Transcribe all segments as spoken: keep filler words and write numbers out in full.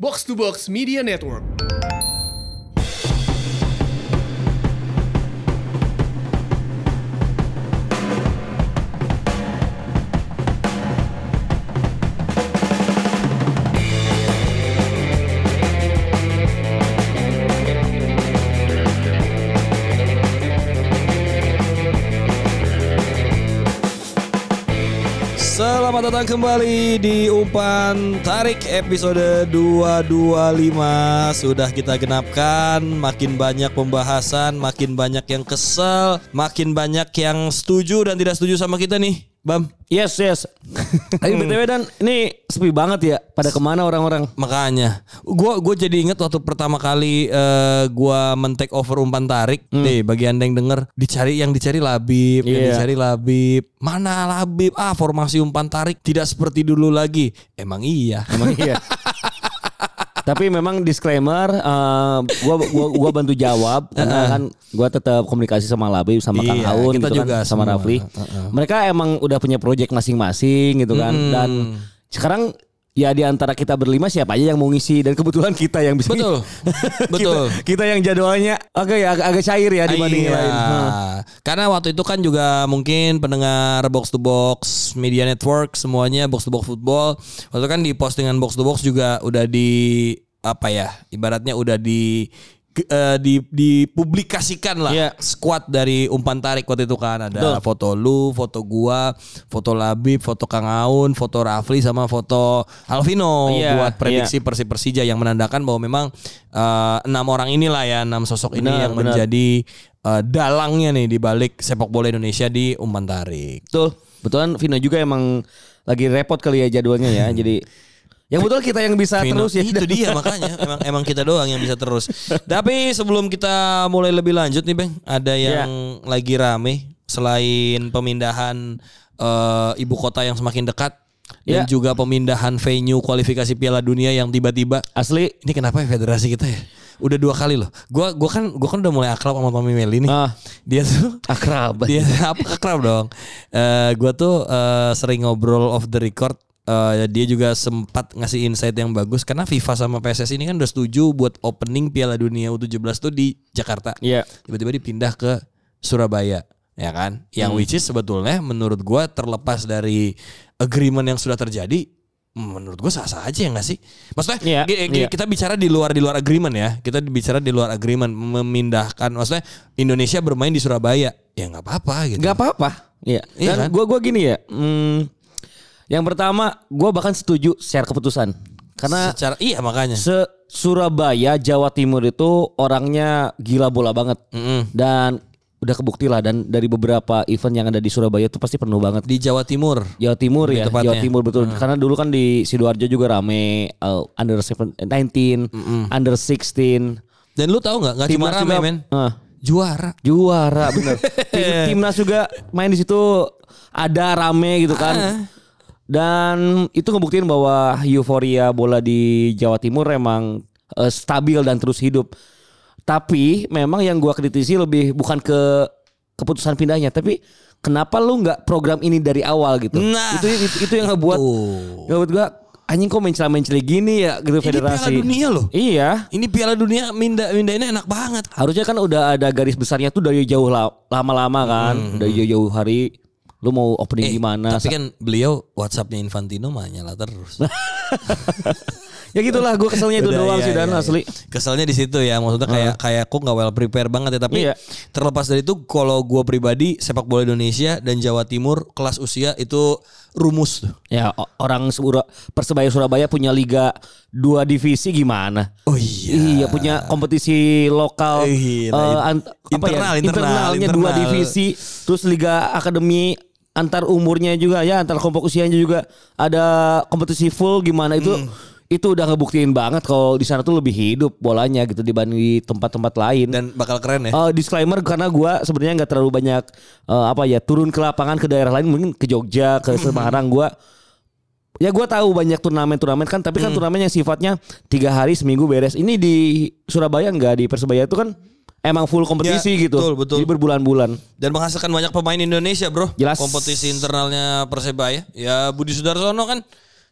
Box to Box Media Network. Selamat datang kembali di Umpan Tarik episode dua dua lima. Sudah kita genapkan. Makin banyak pembahasan, makin banyak yang kesel, makin banyak yang setuju dan tidak setuju sama kita nih, Bam. Yes, yes. Tapi B T W Dan, ini sepi banget ya. Pada kemana orang-orang? Makanya Gue gue jadi inget waktu pertama kali uh, gue men-take over Umpan Tarik. hmm. Nih bagi anda yang denger, dicari yang dicari Labib, yeah. Yang dicari Labib. Mana Labib? Ah, formasi Umpan Tarik tidak seperti dulu lagi. Emang iya. Emang iya. Tapi memang disclaimer, uh, gua, gua gua bantu jawab karena kan gua tetap komunikasi sama Labib, sama Kang iya, Haun gitu juga kan, sama semua. Rafli. Uh-uh. Mereka emang udah punya project masing-masing gitu kan. Hmm. Dan sekarang ya di antara kita berlima siapa aja yang mau ngisi, dan kebetulan kita yang bisa. Betul. Betul. Kita, kita yang jadwalnya oke okay, ya agak, agak cair ya dibanding iya. lain. Hmm. Karena waktu itu kan juga mungkin pendengar Box to Box Media Network semuanya Box to Box Football. Waktu itu kan di postingan Box to Box juga udah di apa ya, ibaratnya udah di uh, di dipublikasikan lah, yeah. Squad dari Umpan Tarik waktu itu kan ada Duh. foto lu, foto gua, foto Labib, foto Kang Aun, foto Rafli sama foto Alvino, yeah, buat prediksi yeah. Persib Persija yang menandakan bahwa memang uh, enam orang inilah ya, enam sosok ini benar, yang benar. menjadi uh, dalangnya nih di balik sepak bola Indonesia di Umpan Tarik. Betul. Betulan Vino juga emang lagi repot kali ya jadwalnya ya. Jadi yang betul kita yang bisa Vino, terus ya. Itu dia makanya emang emang kita doang yang bisa terus. Tapi sebelum kita mulai lebih lanjut nih Bang, ada yang yeah. lagi rame selain pemindahan uh, ibu kota yang semakin dekat yeah. dan juga pemindahan venue kualifikasi Piala Dunia yang tiba-tiba. Asli, ini kenapa ya federasi kita ya? Udah dua kali loh. Gua gua kan gua kan udah mulai akrab sama Tommy Meli nih. Ah, dia tuh akrab. Dia apa akrab dong. Uh, gua tuh uh, sering ngobrol off the record. Uh, dia juga sempat ngasih insight yang bagus karena FIFA sama P S S I ini kan udah setuju buat opening Piala Dunia U tujuh belas tuh di Jakarta. Iya. Yeah. Tiba-tiba dipindah ke Surabaya, ya kan? Yang hmm. which is sebetulnya menurut gua terlepas dari agreement yang sudah terjadi, menurut gua sah-sah aja ya enggak sih? Maksudnya yeah, g- g- yeah. kita bicara di luar di luar agreement ya. Kita bicara di luar agreement memindahkan, maksudnya Indonesia bermain di Surabaya. Ya enggak apa-apa gitu. Enggak apa-apa. Iya. Dan kan? gua gua gini ya, hmm, yang pertama, gue bahkan setuju secara keputusan. Karena secara iya makanya. Se Surabaya, Jawa Timur itu orangnya gila bola banget. Mm-hmm. Dan udah kebukti lah, dan dari beberapa event yang ada di Surabaya itu pasti penuh banget. Di Jawa Timur. Jawa Timur ya, tepatnya. Jawa Timur betul. Mm. Karena dulu kan di Sidoarjo juga rame uh, under sembilan belas, mm-hmm. under enam belas. Dan lu tahu nggak? Nggak cuma rame juga, men. Uh, juara. Juara bener. Tim, timnas juga main di situ ada rame gitu kan. Uh. Dan itu ngebuktiin bahwa euforia bola di Jawa Timur emang uh, stabil dan terus hidup. Tapi memang yang gua kritisi lebih bukan ke keputusan pindahnya, tapi kenapa lu nggak program ini dari awal gitu? Nah, itu, itu itu yang ngebuat ngebuat gua anjing kok mencela-mencela gini ya gitu. Ini federasi. Ini Piala Dunia loh. Iya. Ini Piala Dunia minda mindainnya enak banget. Harusnya kan udah ada garis besarnya tuh dari jauh lama-lama kan, hmm. dari jauh-jauh hari. Lu mau opening eh, gimana? Tapi kan beliau WhatsAppnya Infantino mah nyala terus. Ya gitulah, gue keselnya itu doang iya, sih dan iya, asli. Keselnya di situ ya, maksudnya kayak uh. kayak aku nggak well prepare banget ya. Tapi iya. terlepas dari itu, kalau gue pribadi sepak bola Indonesia dan Jawa Timur kelas usia itu rumus tuh. Ya orang Sura, Persebaya Surabaya punya liga dua divisi gimana? Oh iya. Iya punya kompetisi lokal. Eh, nah, uh, ant, internal, apa ya? internal, internalnya internal. dua divisi, terus liga akademi antar umurnya juga ya, antar kelompok usianya juga ada kompetisi full gimana itu. Hmm. Itu udah ngebuktiin banget kalau di sana tuh lebih hidup bolanya gitu dibanding di tempat-tempat lain. Dan bakal keren ya. Uh, disclaimer karena gue sebenarnya nggak terlalu banyak uh, apa ya turun ke lapangan ke daerah lain, mungkin ke Jogja, ke Semarang. Gue ya gue tahu banyak turnamen-turnamen kan, tapi kan hmm. turnamen yang sifatnya tiga hari seminggu beres. Ini di Surabaya nggak, di Persebaya itu kan emang full kompetisi ya, gitu. Betul, betul. Jadi berbulan-bulan. Dan menghasilkan banyak pemain Indonesia bro. Jelas. Kompetisi internalnya Persebaya. Ya Budi Sudarsono kan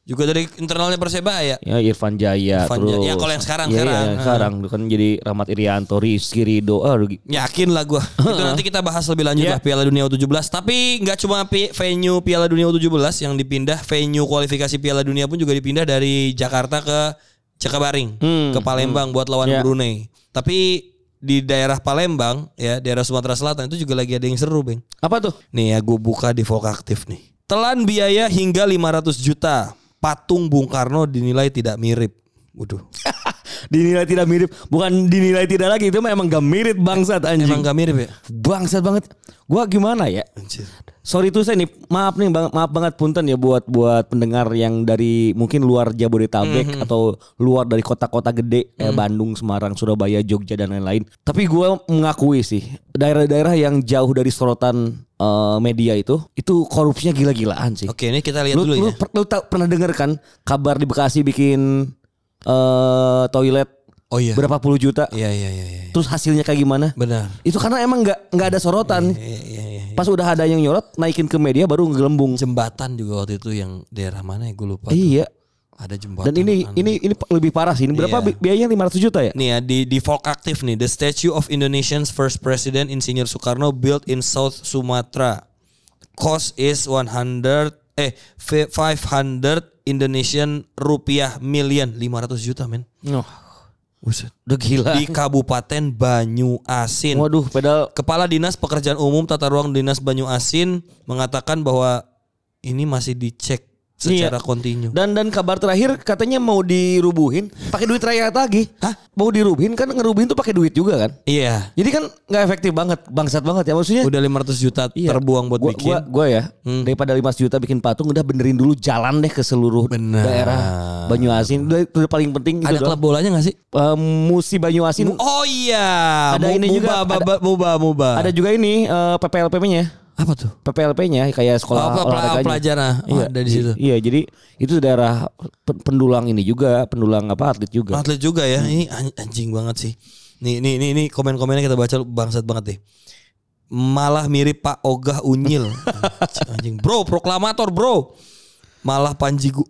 Juga dari internalnya Persebaya. Ya Irfan Jaya Irfan terus. Jaya. Ya kalau yang sekarang ya, sekarang. Ya, sekarang kan jadi Rahmat Irianto, Rizky Ridho. Ah, rugi. Yakin lah gue. Itu nanti kita bahas lebih lanjut Yeah. lah Piala Dunia U tujuh belas. Tapi nggak cuma pi- venue Piala Dunia U tujuh belas yang dipindah, venue kualifikasi Piala Dunia pun juga dipindah dari Jakarta ke Cakabaring, Hmm, ke Palembang buat lawan Yeah. Brunei. Tapi di daerah Palembang ya, daerah Sumatera Selatan itu juga lagi ada yang seru, Bang. Apa tuh? Nih ya gue buka di Vokaktif nih. Telan biaya hingga lima ratus juta. Patung Bung Karno dinilai tidak mirip. Waduh. Dinilai tidak mirip. Bukan dinilai tidak lagi. Itu memang gak mirip bangsat anjing. Emang gak mirip ya? Bangsat banget. Gua gimana ya? Anjir. Sorry tuh saya nih. Maaf nih. bang- Maaf banget punten ya buat buat pendengar yang dari mungkin luar Jabodetabek Mm-hmm. atau luar dari kota-kota gede kayak Bandung, Semarang, Surabaya, Jogja dan lain-lain. Tapi gua mengakui sih daerah-daerah yang jauh dari sorotan eh, media itu itu korupsinya gila-gilaan sih. Oke, ini kita lihat Lu, dulu lu, ya. per- lu tau- pernah denger kan kabar di Bekasi bikin eh, toilet Oh iya. berapa puluh juta? Iya iya iya iya. Terus hasilnya kayak gimana? Benar. Itu karena emang nggak nggak ada sorotan. Iya iya iya. Pas udah ada yang nyorot, naikin ke media baru ngelembung. Jembatan juga waktu itu yang daerah mana ya gue lupa. tuh. Iya. Ada jembatan. Dan ini anu. ini ini lebih parah sih. Ini berapa Iya. bi- biayanya lima ratus juta ya? Nih ya di di Vokaktif nih, the statue of Indonesia's first president Insinyur Soekarno built in South Sumatra. Cost is one hundred eh five hundred Indonesian rupiah million, lima ratus juta men. Oh, Buset. udah gila. Di Kabupaten Banyu Asin. Waduh, pedal. Kepala Dinas Pekerjaan Umum Tata Ruang Dinas Banyu Asin mengatakan bahwa ini masih dicek secara Iya. kontinu. Dan dan kabar terakhir katanya mau dirubuhin pakai duit rakyat lagi. Hah? Mau dirubuhin kan ngerubuhin tuh pakai duit juga kan? Iya. Jadi kan nggak efektif banget, bangsat banget ya maksudnya. Udah lima ratus juta Iya. terbuang buat gua, bikin. Gua, gua ya Hmm. daripada lima ratus juta bikin patung udah benerin dulu jalan deh ke seluruh Bener. daerah Banyu Asin. Udah, itu udah paling penting. Ada itu klub bolanya gak sih? Eh, Musi Banyu Asin. Oh iya. Ada Mu- ini juga, Muba, ada- Muba, Muba, Muba. Ada juga ini eh, P P L P-nya. Apa tuh? P P L P-nya kayak sekolah Oh, pel- olahraganya. pelajaran. Oh, ada di situ. Iya, jadi itu daerah pe- pendulang ini juga, pendulang apa atlet juga. Atlet juga ya. Ini an- anjing banget sih. Nih, nih, nih, nih komen-komennya kita baca bangsat banget deh. Malah mirip Pak Ogah Unyil. Anjing, anjing. Bro, proklamator, bro. Malah Panji Gu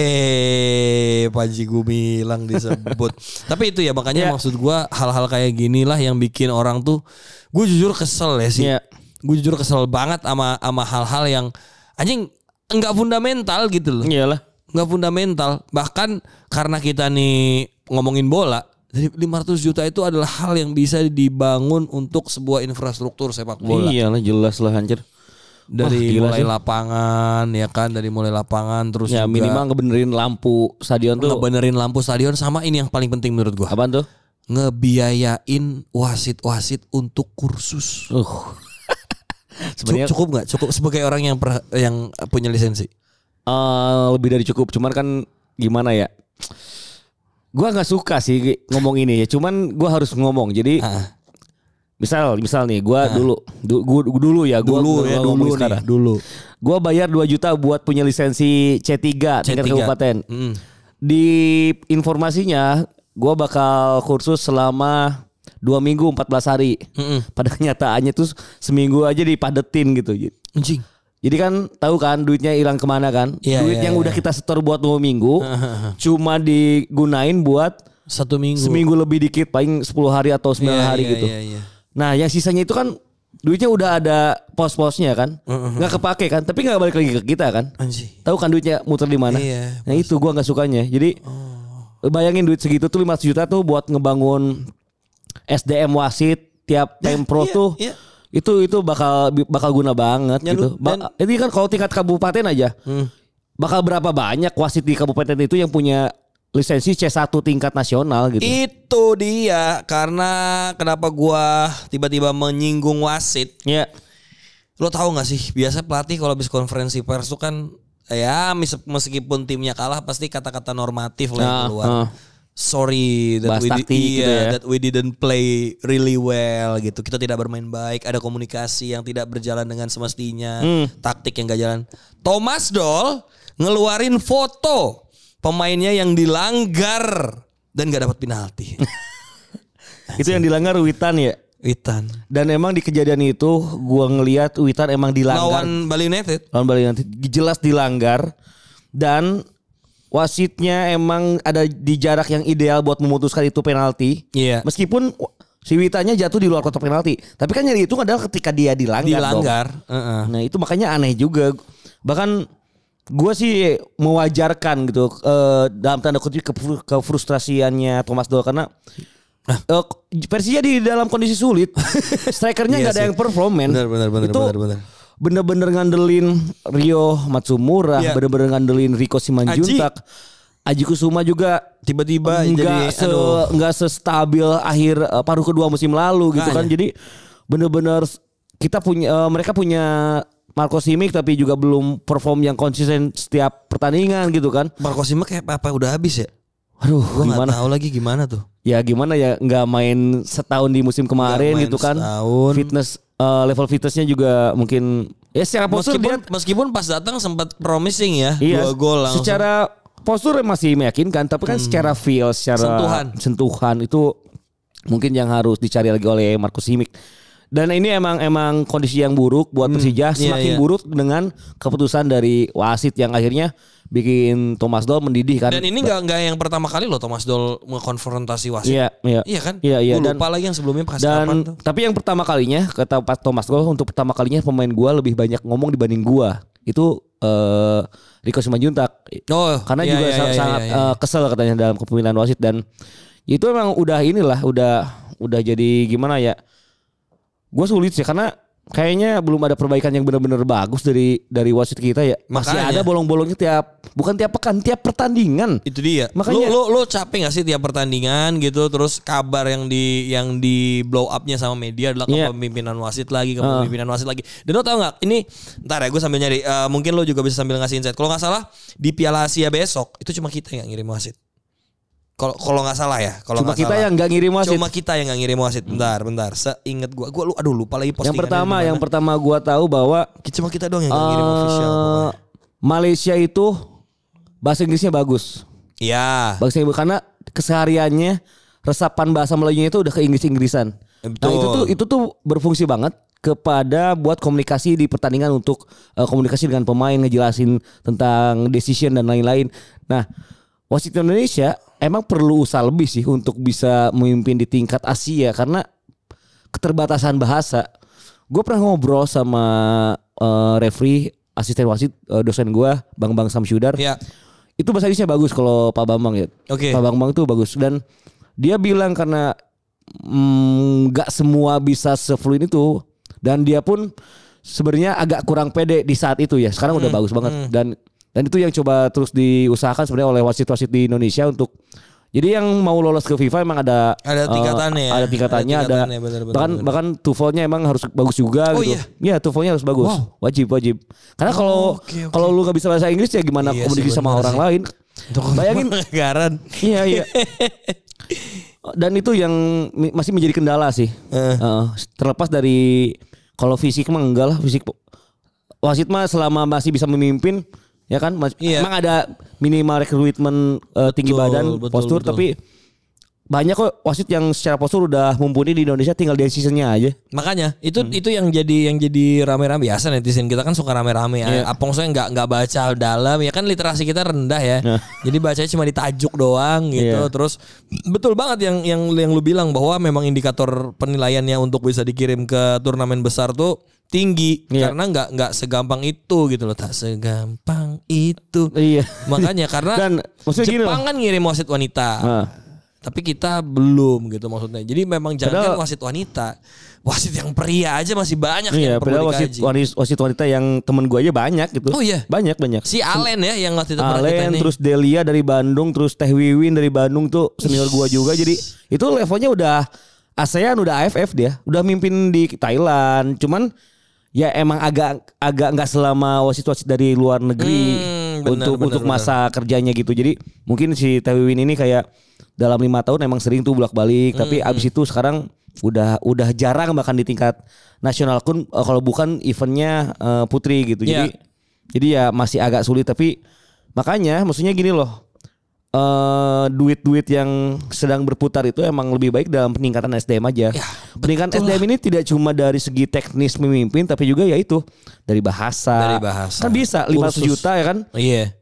Hei, Panji Gumilang disebut. Tapi itu ya makanya Ya. maksud gua hal-hal kayak gini lah yang bikin orang tuh, gue jujur kesel ya sih. Iya. Gue jujur kesel banget sama sama hal-hal yang anjing enggak fundamental gitu loh. Iyalah. Enggak fundamental. Bahkan karena kita nih ngomongin bola, dari lima ratus juta itu adalah hal yang bisa dibangun untuk sebuah infrastruktur sepak bola. Iyalah jelas lah anjir. Dari Wah, gila mulai sih. lapangan ya kan, dari mulai lapangan terus Ya juga minimal ngebenerin lampu stadion tuh. ngebenerin lampu stadion, sama ini yang paling penting menurut gua. Apaan tuh? Ngebiayain wasit-wasit untuk kursus. Uh. Cukup, cukup nggak? Cukup sebagai orang yang per, yang punya lisensi. Eh, lebih dari cukup. Cuman kan gimana ya? Gua nggak suka sih ngomong ini ya. Cuman gua harus ngomong. Jadi Ah. misal misal nih gua dulu du, gua, gua dulu ya gua Dulu gua ya, ngomong dulu sekarang. nih, dulu. Gua bayar dua juta buat punya lisensi C tiga tingkat kabupaten. Mm. Di informasinya gua bakal kursus selama dua minggu empat belas hari. Mm-mm. Pada kenyataannya tuh seminggu aja dipadetin gitu. Anjing. Jadi kan tahu kan duitnya hilang kemana kan? Iya, Duit iya, yang iya. udah kita setor buat dua minggu cuma digunain buat Satu minggu. seminggu lebih dikit, paling sepuluh hari atau sembilan Iya, hari iya, gitu. iya, iya. Nah, yang sisanya itu kan duitnya udah ada pos-posnya kan, nggak kepake kan, tapi nggak balik lagi ke kita kan. Anjing. Tahu kan duitnya muter di mana? Iya, Nah itu gua nggak sukanya. Jadi bayangin duit segitu tuh lima ratus juta tuh buat ngebangun S D M wasit tiap pemprov iya, tuh. iya. Itu itu bakal bakal guna banget Ya, gitu. lu- Ba- dan- ini kan kalau tingkat kabupaten aja. Hmm. Bakal berapa banyak wasit di kabupaten itu yang punya lisensi C satu tingkat nasional gitu. Itu dia karena kenapa gua tiba-tiba menyinggung wasit. Ya. Lo tahu nggak sih, biasa pelatih kalau habis konferensi pers tuh kan ya mis- meskipun timnya kalah pasti kata-kata normatif lah yang Nah, keluar. uh. Sorry that Bahas we, di- taktik iya, gitu ya. that we didn't play really well gitu. Kita tidak bermain baik, ada komunikasi yang tidak berjalan dengan semestinya, Hmm. taktik yang gak jalan. Thomas Doll ngeluarin foto pemainnya yang dilanggar dan gak dapat penalti. Itu yang dilanggar Witan ya. Witan. Dan emang di kejadian itu gua ngelihat Witan emang dilanggar. Lawan Bali United. Lawan Bali nanti jelas dilanggar dan wasitnya emang ada di jarak yang ideal buat memutuskan itu penalti. Iya. Meskipun si Witanya jatuh di luar kotak penalti, tapi kan yang dihitung adalah ketika dia dilanggar. Dilanggar. Uh-uh. Nah itu makanya aneh juga. Bahkan gue sih mewajarkan gitu uh, dalam tanda kutip ke- kefrustrasiannya Thomas Doll karena uh, Persija di dalam kondisi sulit, strikernya nggak Iya ada yang perform men. Benar benar benar itu benar benar. Bener-bener ngandelin Rio Matsumura, Iya. bener-bener ngandelin Rico Simanjuntak. Aji Kusuma juga Tiba-tiba nggak jadi se aduh. nggak sestabil akhir uh, paruh kedua musim lalu gitu kan. Makanya. Jadi bener-bener kita punya uh, mereka punya Marco Simic tapi juga belum perform yang konsisten setiap pertandingan gitu kan. Marco Simic kayak apa udah habis ya? Aduh, Gue nggak gimana? tahu lagi gimana tuh. Ya gimana ya nggak main setahun di musim kemarin Nggak main gitu kan. setahun. Fitness uh, level fitnessnya juga mungkin ya secara postur Meskipun dia meskipun pas datang sempat promising ya, iya, dua gol langsung. secara postur masih meyakinkan tapi kan secara feel, secara Sentuhan. sentuhan itu mungkin yang harus dicari lagi oleh Marco Simic. Dan ini emang emang kondisi yang buruk buat Persija, iya, semakin iya. buruk dengan keputusan dari wasit yang akhirnya bikin Thomas Doll mendidih kan. Dan ini nggak nggak yang pertama kali loh Thomas Doll mengkonfrontasi wasit. Iya, iya. Iya kan? Iya, iya. Gua Dan- lupa lagi yang sebelumnya pas kapan Dan tuh. tapi yang pertama kalinya kata Pak Thomas Doll untuk pertama kalinya pemain gua lebih banyak ngomong dibanding gua. Itu eh Rico Simanjuntak. Oh, Karena iya, juga iya, sa- iya, sangat iya, iya. eh, kesel katanya dalam kepemilinan wasit dan itu emang udah inilah udah udah jadi gimana ya? Gue sulit sih karena kayaknya belum ada perbaikan yang benar-benar bagus dari dari wasit kita ya. Masih Makanya. ada bolong-bolongnya tiap bukan tiap pekan, tiap pertandingan. Itu dia. Makanya- lu, lu lu capek gak sih tiap pertandingan gitu terus kabar yang di yang di blow upnya sama media adalah Iya. kepemimpinan wasit lagi, kepemimpinan wasit lagi. Dan lu tau nggak? Ini ntar ya gue sambil nyari. Eh, mungkin lu juga bisa sambil ngasih insight. Kalau nggak salah di Piala Asia besok itu cuma kita yang ngirim wasit. Kalau kalau nggak salah ya. Kalau Cuma nggak kita salah. yang nggak ngirim wasit. Cuma kita yang nggak ngirim wasit. Bentar, bentar. Seingat gue, gue lu aduh lupa lagi postingan. Yang pertama, yang pertama gua tahu bahwa cuma kita doang yang nggak ngirim eh, official. pokoknya. Malaysia itu bahasa Inggrisnya bagus. Iya. Bahasa Inggris karena kesehariannya resapan bahasa Melayunya itu udah ke Inggris-Inggrisan. Nah, Betul. itu tuh itu tuh berfungsi banget kepada buat komunikasi di pertandingan untuk eh, komunikasi dengan pemain, ngejelasin tentang decision dan lain-lain. Nah, wasit Indonesia emang perlu usaha lebih sih untuk bisa memimpin di tingkat Asia karena keterbatasan bahasa. Gue pernah ngobrol sama eh, referee, asisten wasit, eh, dosen gue, Bang Bang Samsudar. Iya. Itu bahasa Inggrisnya bagus kalau Pak Bambang ya. Oke. Pak Bambang itu bagus dan dia bilang karena nggak mm, semua bisa sefluid itu dan dia pun sebenarnya agak kurang pede di saat itu ya. Sekarang udah Hmm, bagus banget hmm. dan dan itu yang coba terus diusahakan sebenarnya oleh wasit-wasit di Indonesia untuk jadi yang mau lolos ke FIFA emang ada Ada tingkatannya eh, ya. ada tingkatannya Ada ada, tingkatannya, benar, benar, bahkan benar. bahkan TOEFL-nya emang harus bagus juga Oh, gitu. iya? Iya, TOEFL-nya harus bagus. Wow. Wajib wajib. Karena kalau Oh, oke, oke. kalau lu nggak bisa bahasa Inggris ya gimana Iya komunikasi sih, sama benar orang sih. lain? Bayangin. Anggaran. Iya iya. Dan itu yang mi- masih menjadi kendala sih. Eh. Eh, terlepas dari kalau fisik mah enggak lah fisik. Wasit mah selama masih bisa memimpin ya kan. Mas- Iya. Emang ada minimal recruitment eh, tinggi Betul, badan, betul, postur betul. tapi banyak kok wasit yang secara postur udah mumpuni di Indonesia tinggal decisionnya aja. Makanya itu Hmm. itu yang jadi yang jadi rame-rame biasa netizen kita kan suka rame-rame Iya. ya. Apa maksudnya nggak nggak baca dalam ya kan literasi kita rendah ya. Nah. Jadi bacanya cuma ditajuk doang gitu. Iya. Terus betul banget yang yang yang lu bilang bahwa memang indikator penilaiannya untuk bisa dikirim ke turnamen besar tuh tinggi Iya. karena nggak nggak segampang itu gitu loh. Tak segampang itu. Iya. Makanya karena Dan maksudnya gini Jepang loh. kan ngirim wasit wanita. Nah. Tapi kita belum gitu maksudnya. Jadi memang jangan Padahal- wasit wanita. Wasit yang pria aja masih banyak Iya, yang perlu padahal wasit, dikaji. wasit wasit wanita yang temen gue aja banyak gitu. Oh iya? Banyak banyak. Si Alen ya yang waktu itu pernah kita Alen nih. terus Delia dari Bandung terus Teh Wiwin dari Bandung tuh senior gua juga jadi itu levelnya udah ASEAN udah A F F dia udah mimpin di Thailand cuman ya emang agak agak nggak selama wasit-wasit dari luar negeri Hmm, benar, untuk benar, untuk benar. masa kerjanya gitu jadi mungkin si Teh Wiwin ini kayak dalam lima tahun emang sering tuh bolak-balik tapi Hmm. abis itu sekarang udah udah jarang bahkan di tingkat nasional pun eh, kalau bukan eventnya eh, putri gitu jadi Iya. jadi ya masih agak sulit tapi makanya maksudnya gini loh. eh duit-duit yang sedang berputar itu emang lebih baik dalam peningkatan S D M aja. Ya, peningkatan S betul D M ini tidak cuma dari segi teknis memimpin tapi juga ya itu dari bahasa. Dari bahasa. Kan bisa lima ratus Kursus. juta ya kan. Iya.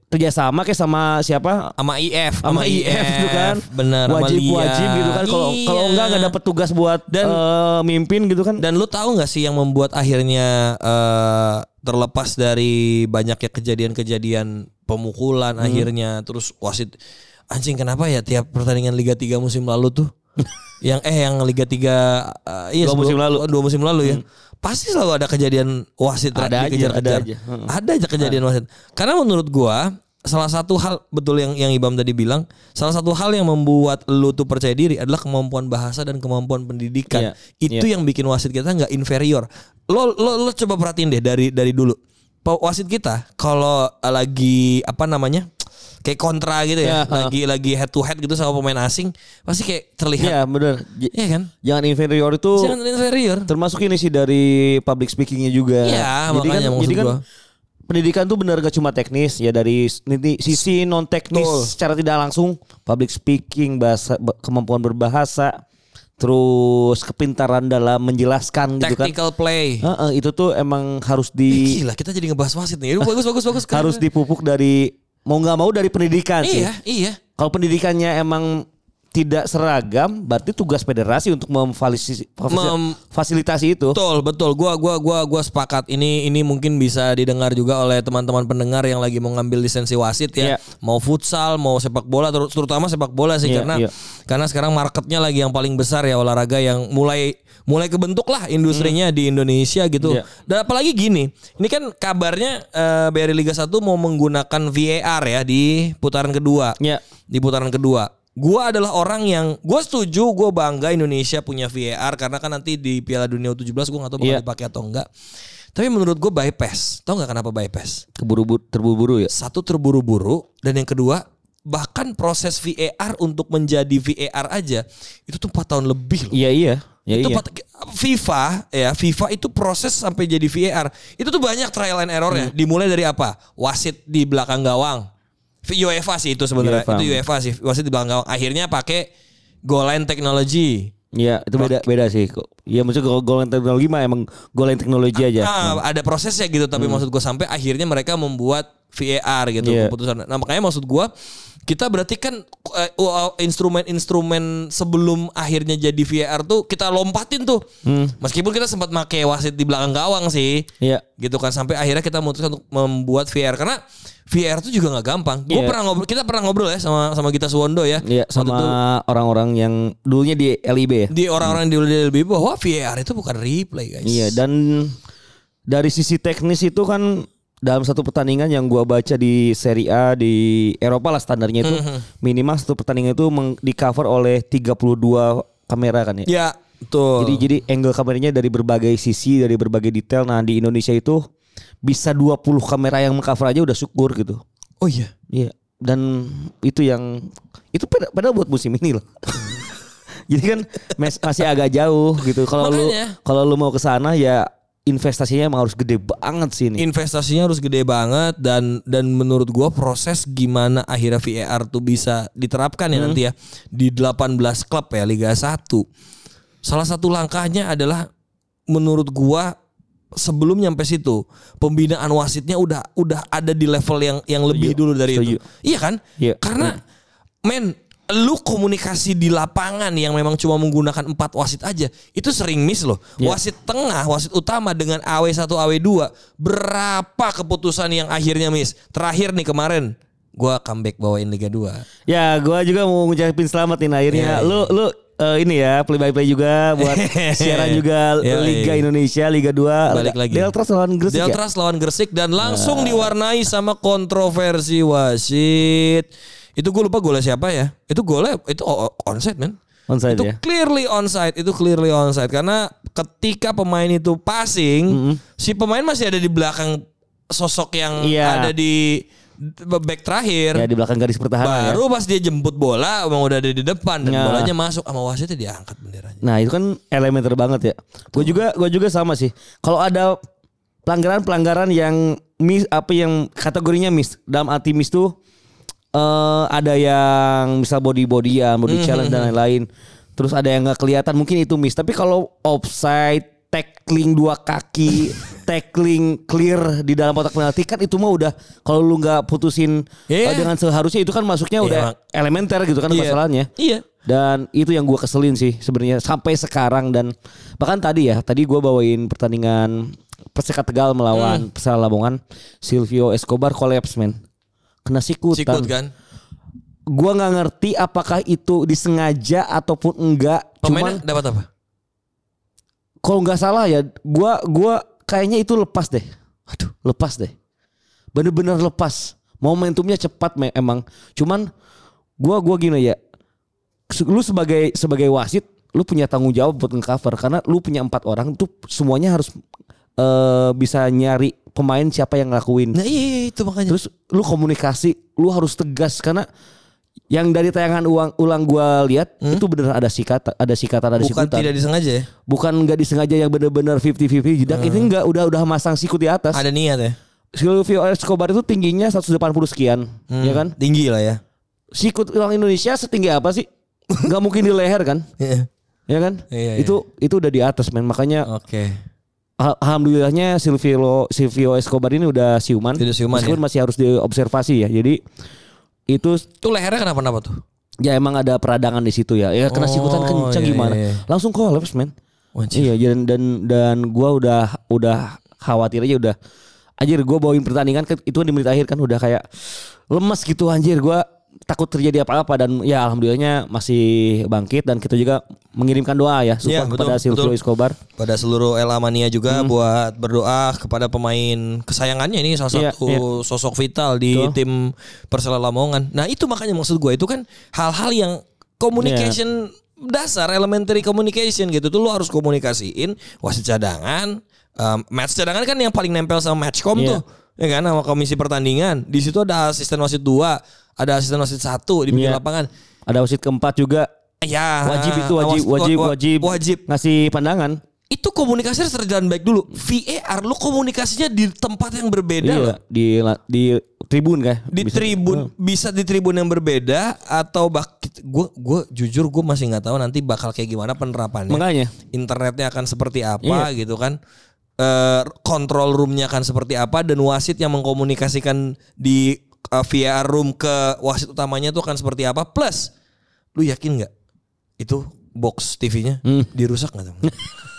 kerjasama kayak sama siapa? Sama I F, Sama I F itu kan. Bener, wajib wajib gitu kan. Kalau iya. kalau enggak enggak dapat tugas buat dan uh, mimpin gitu kan. Dan lu tahu nggak sih yang membuat akhirnya uh, terlepas dari banyaknya kejadian-kejadian pemukulan hmm. akhirnya terus wasit anjing kenapa ya tiap pertandingan Liga tiga musim lalu tuh yang eh yang Liga tiga uh, iya dua musim lalu dua musim lalu ya. Hmm. Pasti selalu ada kejadian wasit ada aja, ada aja. Hmm. Ada aja kejadian wasit. Karena menurut gua salah satu hal betul yang yang Ibam tadi bilang, salah satu hal yang membuat lu tuh percaya diri adalah kemampuan bahasa dan kemampuan pendidikan. Yeah. Itu yeah. yang bikin wasit kita nggak inferior. Lo lo lo coba perhatiin deh dari dari dulu. Wasit kita kalau lagi apa namanya? Kayak kontra gitu ya, ya lagi uh. lagi head to head gitu sama pemain asing, pasti kayak terlihat. Iya benar. Iya kan? Jangan inferior itu. Jangan inferior. Termasuk ini sih dari public speakingnya juga. Iya, jadi makanya kan, jadi kan pendidikan tuh benar gak cuma teknis ya, dari sisi non teknis Betul. Secara tidak langsung public speaking, bahasa kemampuan berbahasa, terus kepintaran dalam menjelaskan gitu kan. Tactical play. Uh, uh, itu tuh emang harus di. Eh, gila, kita jadi ngebahas wasit nih. Bagus bagus bagus. Harus dipupuk dari mau nggak mau dari pendidikan sih. Iya, iya. Kalau pendidikannya emang tidak seragam, berarti tugas federasi untuk memfasilitasi itu. Betul, betul. Gua gua gua gua sepakat. Ini ini mungkin bisa didengar juga oleh teman-teman pendengar yang lagi mau ngambil lisensi wasit ya. Yeah. Mau futsal, mau sepak bola, terutama sepak bola sih yeah, karena yeah. karena sekarang marketnya lagi yang paling besar ya, olahraga yang mulai mulai kebentuk lah industrinya hmm. di Indonesia gitu. Yeah. Dan apalagi gini, ini kan kabarnya uh, B R I Liga satu mau menggunakan V A R ya di putaran kedua. Yeah. Di putaran kedua. Gue adalah orang yang gue setuju, gue bangga Indonesia punya V A R karena kan nanti di Piala Dunia U tujuh belas gue nggak tahu bakal yeah. dipakai atau enggak. Tapi menurut gue bypass. Tahu nggak kenapa bypass? Keburu-buru, terburu-buru ya. Satu terburu-buru dan yang kedua bahkan proses V A R untuk menjadi V A R aja itu tuh empat tahun lebih loh. Iya iya. Ya, itu iya. FIFA ya FIFA itu proses sampai jadi V A R itu tuh banyak trial and errornya. Hmm. Dimulai dari apa? Wasit di belakang gawang. UEFA sih itu sebenarnya itu UEFA sih wasit di belakang gawang akhirnya pakai goal line technology. Iya itu beda beda sih. Iya maksudnya goal line technology mah emang goal line technology aja. Nah, hmm. Ada prosesnya gitu tapi hmm. maksud gue sampai akhirnya mereka membuat V A R gitu yeah. keputusan. Nah makanya maksud gue kita berarti kan uh, instrumen-instrumen sebelum akhirnya jadi V A R tuh kita lompatin tuh. Hmm. Meskipun kita sempat pakai wasit di belakang gawang sih. Iya. Gitu kan sampai akhirnya kita memutuskan untuk membuat V A R karena V A R itu juga nggak gampang. Gue yeah. pernah ngobrol, kita pernah ngobrol ya sama sama Gita Suwondo ya. Iya. Yeah, sama itu, orang-orang yang dulunya di L I B ya. Di orang-orang hmm. di L I B bahwa V A R itu bukan replay guys. Iya dan dari sisi teknis itu kan dalam satu pertandingan yang gua baca di Serie A di Eropa lah standarnya itu mm-hmm. minimal satu pertandingan itu meng- di cover oleh tiga puluh dua kamera kan ya. Iya, betul. Jadi jadi angle kameranya dari berbagai sisi, dari berbagai detail. Nah, di Indonesia itu bisa dua puluh kamera yang meng-cover aja udah syukur gitu. Oh iya. Iya. Dan itu yang itu padahal buat musim ini loh. Jadi kan masih agak jauh gitu. Kalau lu kalau lu mau ke sana ya investasinya emang harus gede banget sih ini. Investasinya harus gede banget dan dan menurut gua proses gimana akhirnya V A R tuh bisa diterapkan ya hmm. nanti ya di delapan belas klub ya Liga satu. Salah satu langkahnya adalah menurut gua sebelum nyampe situ pembinaan wasitnya udah udah ada di level yang yang lebih dulu dari Setuju. Itu. Iya kan? Iya. Karena hmm. men lu komunikasi di lapangan yang memang cuma menggunakan empat wasit aja itu sering miss loh. Yeah. Wasit tengah, wasit utama dengan A W satu A W dua berapa keputusan yang akhirnya miss. Terakhir nih kemarin gua comeback bawain Liga dua. Ya, gua juga mau ngucapin selamat nih akhirnya. Yeah, lu yeah. lu uh, ini ya play by play juga buat siaran juga yeah, Liga yeah. Indonesia Liga dua. Balik lagi. Deltras lawan Gresik. Deltras ya? lawan Gresik dan langsung uh. diwarnai sama kontroversi wasit. Itu gue lupa golnya siapa ya. Itu golnya itu onside men. Onside itu ya. clearly onside, itu clearly onside karena ketika pemain itu passing, mm-hmm. si pemain masih ada di belakang sosok yang yeah. ada di back terakhir. Ya di belakang garis pertahanan. Baru ya. pas dia jemput bola emang udah ada di depan dan ya. Bolanya masuk sama wasitnya diangkat benderanya. Nah, itu kan elementer banget ya. Gue juga gue juga sama sih. Kalau ada pelanggaran-pelanggaran yang miss apa yang kategorinya miss, dalam arti miss tuh Uh, ada yang misal body-bodyan, body challenge mm-hmm. dan lain-lain. Terus ada yang gak kelihatan, mungkin itu miss. Tapi kalau offside, tackling dua kaki, tackling clear di dalam kotak penalti kan itu mah udah kalau lu nggak putusin yeah. uh, dengan seharusnya itu kan masuknya udah yeah. elementer gitu kan yeah. masalahnya. Iya. Yeah. Dan itu yang gue keselin sih sebenarnya sampai sekarang dan bahkan tadi ya tadi gue bawain pertandingan Perseka Tegal melawan hmm. Persela Lamongan, Silvio Escobar collapse men, kena sikutan. Sikut kan? Gue nggak ngerti apakah itu disengaja ataupun enggak. Pemainnya cuman dapat apa? Kalau nggak salah ya, gue gua kayaknya itu lepas deh. Aduh, lepas deh, bener-bener lepas. Momentumnya cepat me- emang. Cuman gue gua gini ya. Lu sebagai sebagai wasit, lu punya tanggung jawab buat nge-cover karena lu punya empat orang tuh semuanya harus uh, bisa nyari pemain siapa yang ngelakuin. Nah iya itu makanya. Terus lu komunikasi, lu harus tegas karena yang dari tayangan ulang ulang gua lihat hmm? itu benar ada sikatan, ada sikatan, ada Bukan sikutan. tidak disengaja ya? Bukan nggak disengaja yang benar-benar fifty fifty jedak hmm. ini enggak udah udah masang sikut di atas. Ada niat ya. Silvio Escobar itu tingginya seratus delapan puluh sekian, hmm. ya kan? Tinggi lah ya. Sikut orang Indonesia setinggi apa sih? Gak mungkin di leher kan? Iya. Ya kan? Iya, itu iya. itu udah di atas men. Makanya Oke. Okay. Alhamdulillahnya Silvio Silvio Escobar ini udah siuman. Udah siuman meskipun ya? masih harus diobservasi ya. Jadi itu tuh lehernya kenapa-napa tuh? Ya emang ada peradangan di situ ya. Ya kena oh, sikutan kencang iya, gimana? Iya. Langsung collapse men. Wajib. Iya dan dan dan gua udah udah khawatir aja udah. Anjir gua bawain pertandingan itu kan di menit akhir kan udah kayak lemes gitu anjir gua. Takut terjadi apa-apa dan ya alhamdulillahnya masih bangkit dan kita juga mengirimkan doa ya support ya, kepada Silvio Escobar, pada seluruh El Amania juga hmm. buat berdoa kepada pemain kesayangannya ini salah satu ya, ya. sosok vital di betul. Tim Persela Lamongan. Nah itu makanya maksud gue itu kan hal-hal yang communication ya. Dasar elementary communication gitu tuh lu harus komunikasiin wasit cadangan, um, match cadangan kan yang paling nempel sama matchcom ya. Tuh ya kan sama komisi pertandingan. Di situ ada asisten wasit dua, ada asisten wasit satu di pinggir yeah. lapangan. Ada wasit keempat juga. Ya. Wajib itu wajib wajib wajib wajib ngasih pandangan. Itu komunikasinya harus terjalan baik dulu. V A R lu komunikasinya di tempat yang berbeda iya, loh. Di di tribun kan? Di bisa, tribun uh. bisa di tribun yang berbeda atau bak gue gue jujur gue masih nggak tahu nanti bakal kayak gimana penerapannya. Makanya internetnya akan seperti apa iya. gitu kan. Uh, control roomnya akan seperti apa dan wasit yang mengkomunikasikan di uh, V A R room ke wasit utamanya itu akan seperti apa. Plus lu yakin nggak itu box T V-nya hmm. dirusak nggak teman?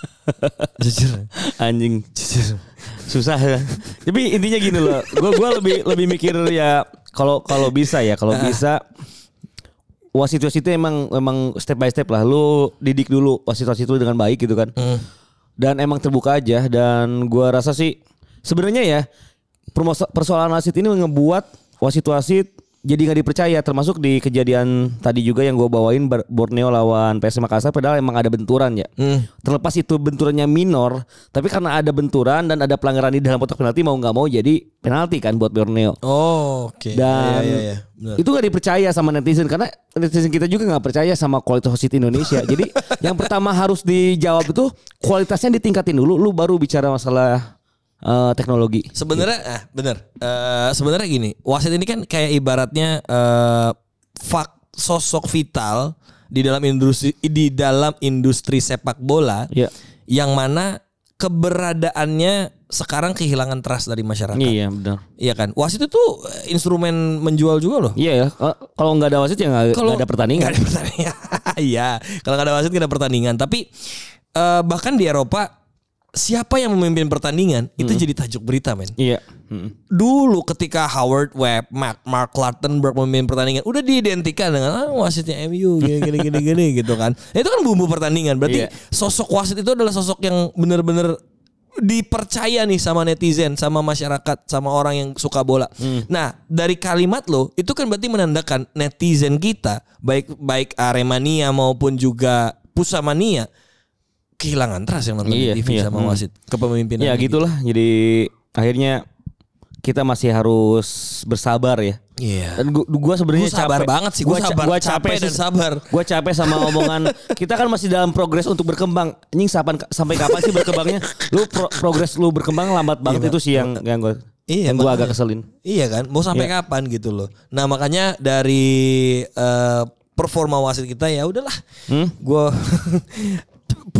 Jujur anjing jujur susah ya. Tapi intinya gini loh, gue gue lebih lebih mikir ya kalau kalau bisa ya kalau bisa wasit-wasit itu emang emang step by step lah. Lu didik dulu wasit-wasit itu dengan baik gitu kan. Hmm. Dan emang terbuka aja dan gua rasa sih sebenarnya ya persoalan wasit ini ngebuat wasit-wasit jadi nggak dipercaya termasuk di kejadian tadi juga yang gua bawain Borneo lawan P S M Makassar padahal emang ada benturan ya. Hmm. Terlepas itu benturannya minor tapi karena ada benturan dan ada pelanggaran di dalam kotak penalti mau nggak mau jadi penalti kan buat Borneo. Oh oke. Okay. Dan ya, ya, ya. Benar. Itu nggak dipercaya sama netizen karena netizen kita juga nggak percaya sama kualitas wasit Indonesia. Jadi yang pertama harus dijawab itu kualitasnya ditingkatin dulu, lu baru bicara masalah uh, teknologi. Sebenarnya, gitu. ah benar. Uh, sebenarnya gini, wasit ini kan kayak ibaratnya uh, fak sosok vital di dalam industri di dalam industri sepak bola, yeah. yang mana keberadaannya sekarang kehilangan trust dari masyarakat. Iya benar. Iya kan. Wasit itu instrumen menjual juga loh. Iya ya. Kalau nggak ada wasit ya nggak ada pertandingan. Nggak ada pertandingan. Iya. Kalau nggak ada wasit nggak ada pertandingan. Tapi uh, bahkan di Eropa siapa yang memimpin pertandingan hmm. itu jadi tajuk berita men. Iya. Hmm. Dulu ketika Howard Webb, Mark, Mark Clattenburg memimpin pertandingan udah diidentikan dengan ah, wasitnya M U gini gini gini gini gitu kan. Itu kan bumbu pertandingan. Berarti iya. sosok wasit itu adalah sosok yang benar-benar dipercaya nih sama netizen, sama masyarakat, sama orang yang suka bola. Hmm. Nah, dari kalimat lo itu kan berarti menandakan netizen kita, baik baik Aremania maupun juga Pusamania kehilangan trust yang nonton iya, T V iya, sama hmm. wasit kepemimpinan. Ya gitulah. Gitu. Jadi akhirnya kita masih harus bersabar ya. Iya. Dan gua, gua sebenarnya sabar capek banget sih. Gua, gua sabar, gua capek, capek dan sabar. Gua capek sama omongan. Kita kan masih dalam progres untuk berkembang. Anjing sampai sampai kapan sih berkembangnya? Lu pro, progres lu berkembang lambat banget iya, itu sih yang yang gua iya, yang gua agak keselin. Iya kan? Mau sampai iya. kapan gitu loh. Nah, makanya dari uh, performa wasit kita ya udahlah. Hmm? Gua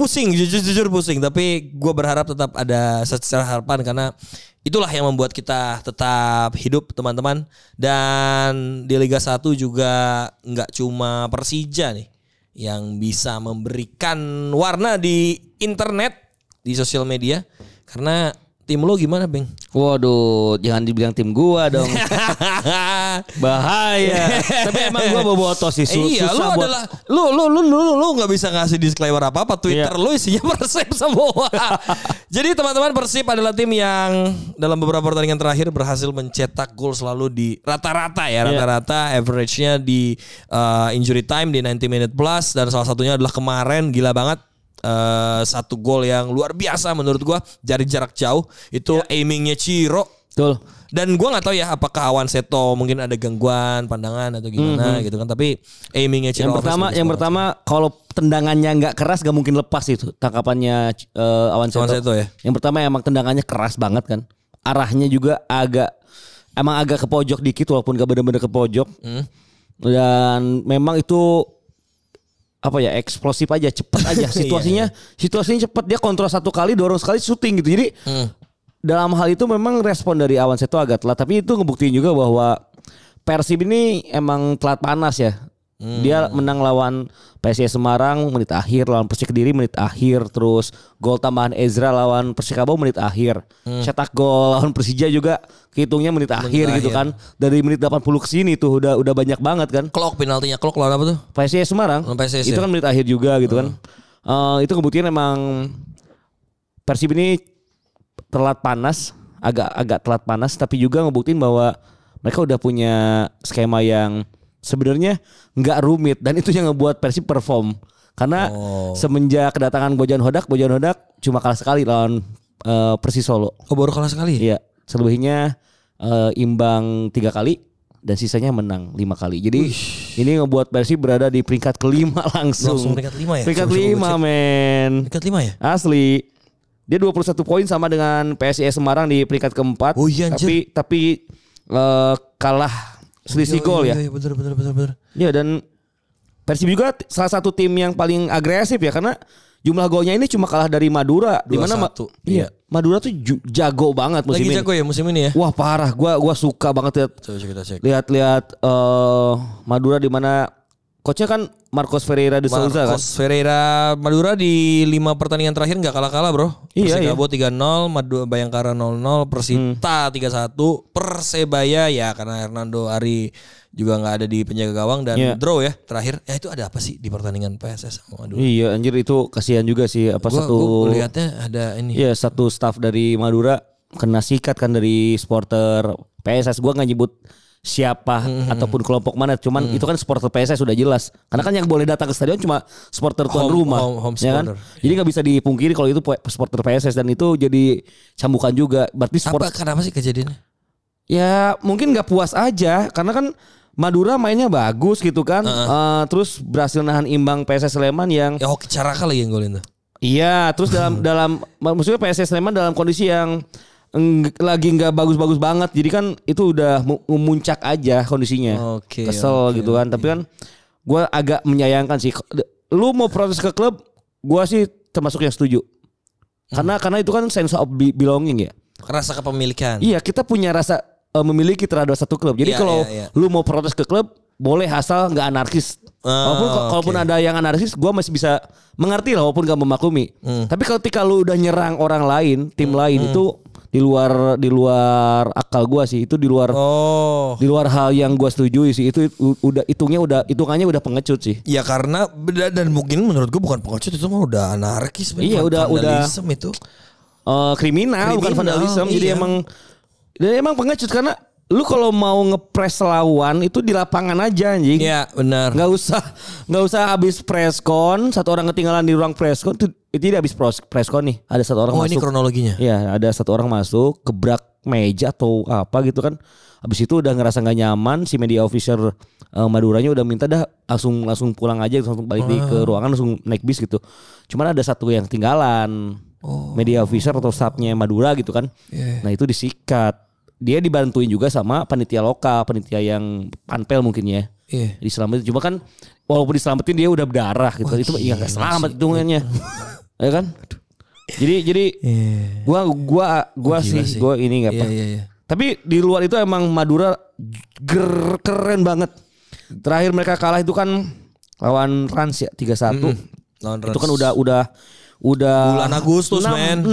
pusing, jujur-jujur pusing. Tapi gue berharap tetap ada secerah harapan karena itulah yang membuat kita tetap hidup teman-teman. Dan di Liga satu juga nggak cuma Persija nih yang bisa memberikan warna di internet, di sosial media. Karena tim lo gimana, Beng? Waduh, jangan dibilang tim gua dong. Bahaya. Tapi emang gua boboto sih. Su- iya, lu buat... adalah lu lu lu lu lu nggak bisa ngasih disclaimer apa-apa. Twitter iya. lu isinya Persib semua. Jadi teman-teman, Persib adalah tim yang dalam beberapa pertandingan terakhir berhasil mencetak gol selalu di rata-rata ya, rata-rata average-nya di uh, injury time di sembilan puluh minute plus, dan salah satunya adalah kemarin gila banget. Uh, satu gol yang luar biasa menurut gua dari jarak jauh itu ya. Aimingnya Ciro. Betul. Dan gua nggak tahu ya apakah Awan Seto mungkin ada gangguan pandangan atau gimana mm-hmm. gitu kan, tapi aimingnya Ciro. Yang pertama, yang pertama kalau tendangannya nggak keras gak mungkin lepas itu tangkapannya uh, Awan Seto. Awan Seto ya. Yang pertama emang tendangannya keras banget kan. Arahnya juga agak emang agak ke pojok dikit walaupun gak bener-bener ke pojok. Mm. Dan memang itu apa ya, eksplosif aja, cepat aja situasinya. iya, iya. Situasinya cepat, dia kontrol satu kali, dorong sekali, syuting gitu. Jadi hmm. dalam hal itu memang respon dari Awan Seto agak telat, tapi itu ngebuktiin juga bahwa Persib ini emang telat panas ya. Hmm. Dia menang lawan P S I S Semarang menit akhir, lawan Persik Kediri menit akhir, terus gol tambahan Ezra lawan Persikabo menit akhir. Hmm. Cetak gol lawan Persija juga kehitungnya menit, menit akhir gitu kan. Dari menit delapan puluh ke sini tuh udah udah banyak banget kan. Clock penaltinya, clock lawan apa tuh? P S I S Semarang. P S I S, itu ya? Kan menit akhir juga gitu hmm. kan. Uh, itu kebuktian emang Persib ini telat panas, agak agak telat panas, tapi juga ngebuktiin bahwa mereka udah punya skema yang sebenarnya nggak rumit, dan itu yang ngebuat Persib perform. Karena oh. semenjak kedatangan Bojan Hodak, Bojan Hodak cuma kalah sekali lawan uh, Persis Solo. Oh, baru kalah sekali? Iya, selebihnya uh, imbang tiga kali dan sisanya menang lima kali. Jadi Uish. ini ngebuat Persib berada di peringkat kelima langsung. Langsung peringkat lima ya? Peringkat lima men. Peringkat lima ya? Asli. Dia dua puluh satu poin sama dengan P S I S Semarang di peringkat keempat. Oh iya, tapi tapi uh, kalah selisih gol ya. Iya, iya, betul, betul, betul, betul. Iya, dan Persib juga salah satu tim yang paling agresif ya, karena jumlah golnya ini cuma kalah dari Madura. Di mana Ma- iya, Madura tuh ju- jago banget musim Lagi ini. jago ya musim ini ya. Wah parah, gua gua suka banget lihat. Coba kita cek. Lihat-lihat uh, Madura di mana coachnya kan Marcos Ferreira de Souza kan. Marcos Ferreira Madura di lima pertandingan terakhir enggak kalah-kalah, Bro. Iya, Persikabo iya. tiga nol, Madura Bayangkara nol nol, Persita hmm. tiga satu, Persebaya ya karena Hernando Ari juga enggak ada di penjaga gawang, dan yeah. draw ya terakhir. Ya itu ada apa sih di pertandingan P S S sama Madura? Iya, anjir itu kasihan juga sih apa gua, satu gua lihatnya ada ini. Iya, satu staff dari Madura kena sikat kan dari supporter P S S. Gua enggak nyebut siapa mm-hmm. ataupun kelompok mana, cuman mm. itu kan supporter P S S sudah jelas, karena kan yang boleh datang ke stadion cuma supporter tuan home, rumah home, home ya kan, yeah. Jadi nggak bisa dipungkiri kalau itu supporter P S S, dan itu jadi cambukan juga. Berarti sport... apa kenapa sih kejadiannya? Ya mungkin nggak puas aja, karena kan Madura mainnya bagus gitu kan, uh-uh. uh, terus berhasil nahan imbang P S S Sleman yang ya hoki cara kali yang golin tuh. Iya, terus dalam dalam maksudnya P S S Sleman dalam kondisi yang Eng, lagi nggak bagus-bagus banget, jadi kan itu udah memuncak aja kondisinya. Okay, kesel okay, gitu kan, okay. Tapi kan gue agak menyayangkan sih. Lu mau protes ke klub, gue sih termasuk yang setuju. Karena hmm. karena itu kan sense of belonging ya. Rasa kepemilikan. Iya, kita punya rasa uh, memiliki terhadap satu klub. Jadi yeah, kalau yeah, yeah. lu mau protes ke klub, boleh asal nggak anarkis. Oh, walaupun okay. kalaupun ada yang anarkis, gue masih bisa mengerti lah, walaupun gak memaklumi. Hmm. Tapi ketika lu udah nyerang orang lain, tim hmm. lain hmm. itu di luar di luar akal gua sih, itu di luar oh. di luar hal yang gua setujui sih. Itu udah hitungnya udah hitungannya udah pengecut sih. Ya karena dan mungkin menurut gua bukan pengecut, itu mah udah anarkis. Iya udah udah itu uh, kriminal, kriminal bukan vandalisme. Iya. Jadi emang dan emang pengecut, karena lu kalau mau ngepres lawan itu di lapangan aja anjing. Iya benar. Gak usah gak usah habis preskon, satu orang ketinggalan di ruang preskon itu tidak habis preskon nih. Ada satu orang oh, masuk. Oh ini kronologinya. Iya, ada satu orang masuk gebrak meja atau apa gitu kan. Habis itu udah ngerasa gak nyaman, si media officer uh, Maduranya udah minta dah langsung langsung pulang aja, langsung balik oh. ke ruangan, langsung naik bis gitu. Cuman ada satu yang tinggalan. Oh. Media officer atau staffnya Madura gitu kan. Yeah. Nah itu disikat. Dia dibantuin juga sama panitia lokal, panitia yang panpel mungkin ya. Iya. Diselamatin. Cuma kan walaupun diselamatin dia udah berdarah gitu. Oh, itu iya nggak selamat hitungannya. Ya kan? Jadi jadi Yeah. gua gua gua Oh, sih, sih. gua ini enggak Iya, apa. iya, iya. Tapi di luar itu emang Madura ger- keren banget. Terakhir mereka kalah itu kan lawan Rans ya tiga satu. Lawan Itu Rans. kan udah udah udah Bulan Agustus, men.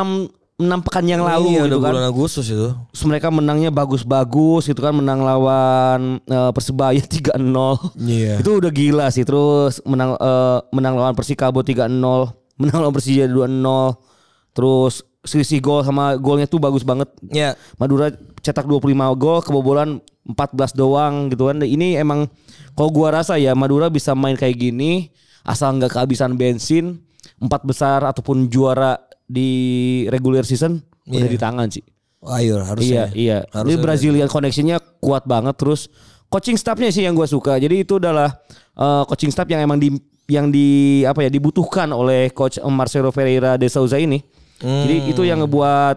enam pekan yang lalu iya, gitu udah kan. bulan Agustus itu. Terus mereka menangnya bagus-bagus gitu kan, menang lawan uh, Persebaya tiga nol. Iya. Itu udah gila sih. Terus menang uh, menang lawan Persikabo tiga nol, menang lawan Persija dua nol. Terus selisih gol sama golnya tuh bagus banget. Iya. Madura cetak dua puluh lima gol, kebobolan empat belas doang gitu kan. Ini emang kalau gua rasa ya Madura bisa main kayak gini asal nggak kehabisan bensin, empat besar ataupun juara di regular season udah Iya. di tangan sih. Ayo harusnya. Iya, iya. Harusnya Ini Brazilian connection-nya kuat banget, terus coaching staff-nya sih yang gue suka. Jadi itu adalah uh, coaching staff yang emang di yang di apa ya dibutuhkan oleh coach Marcelo Ferreira de Souza ini. Hmm. Jadi itu yang ngebuat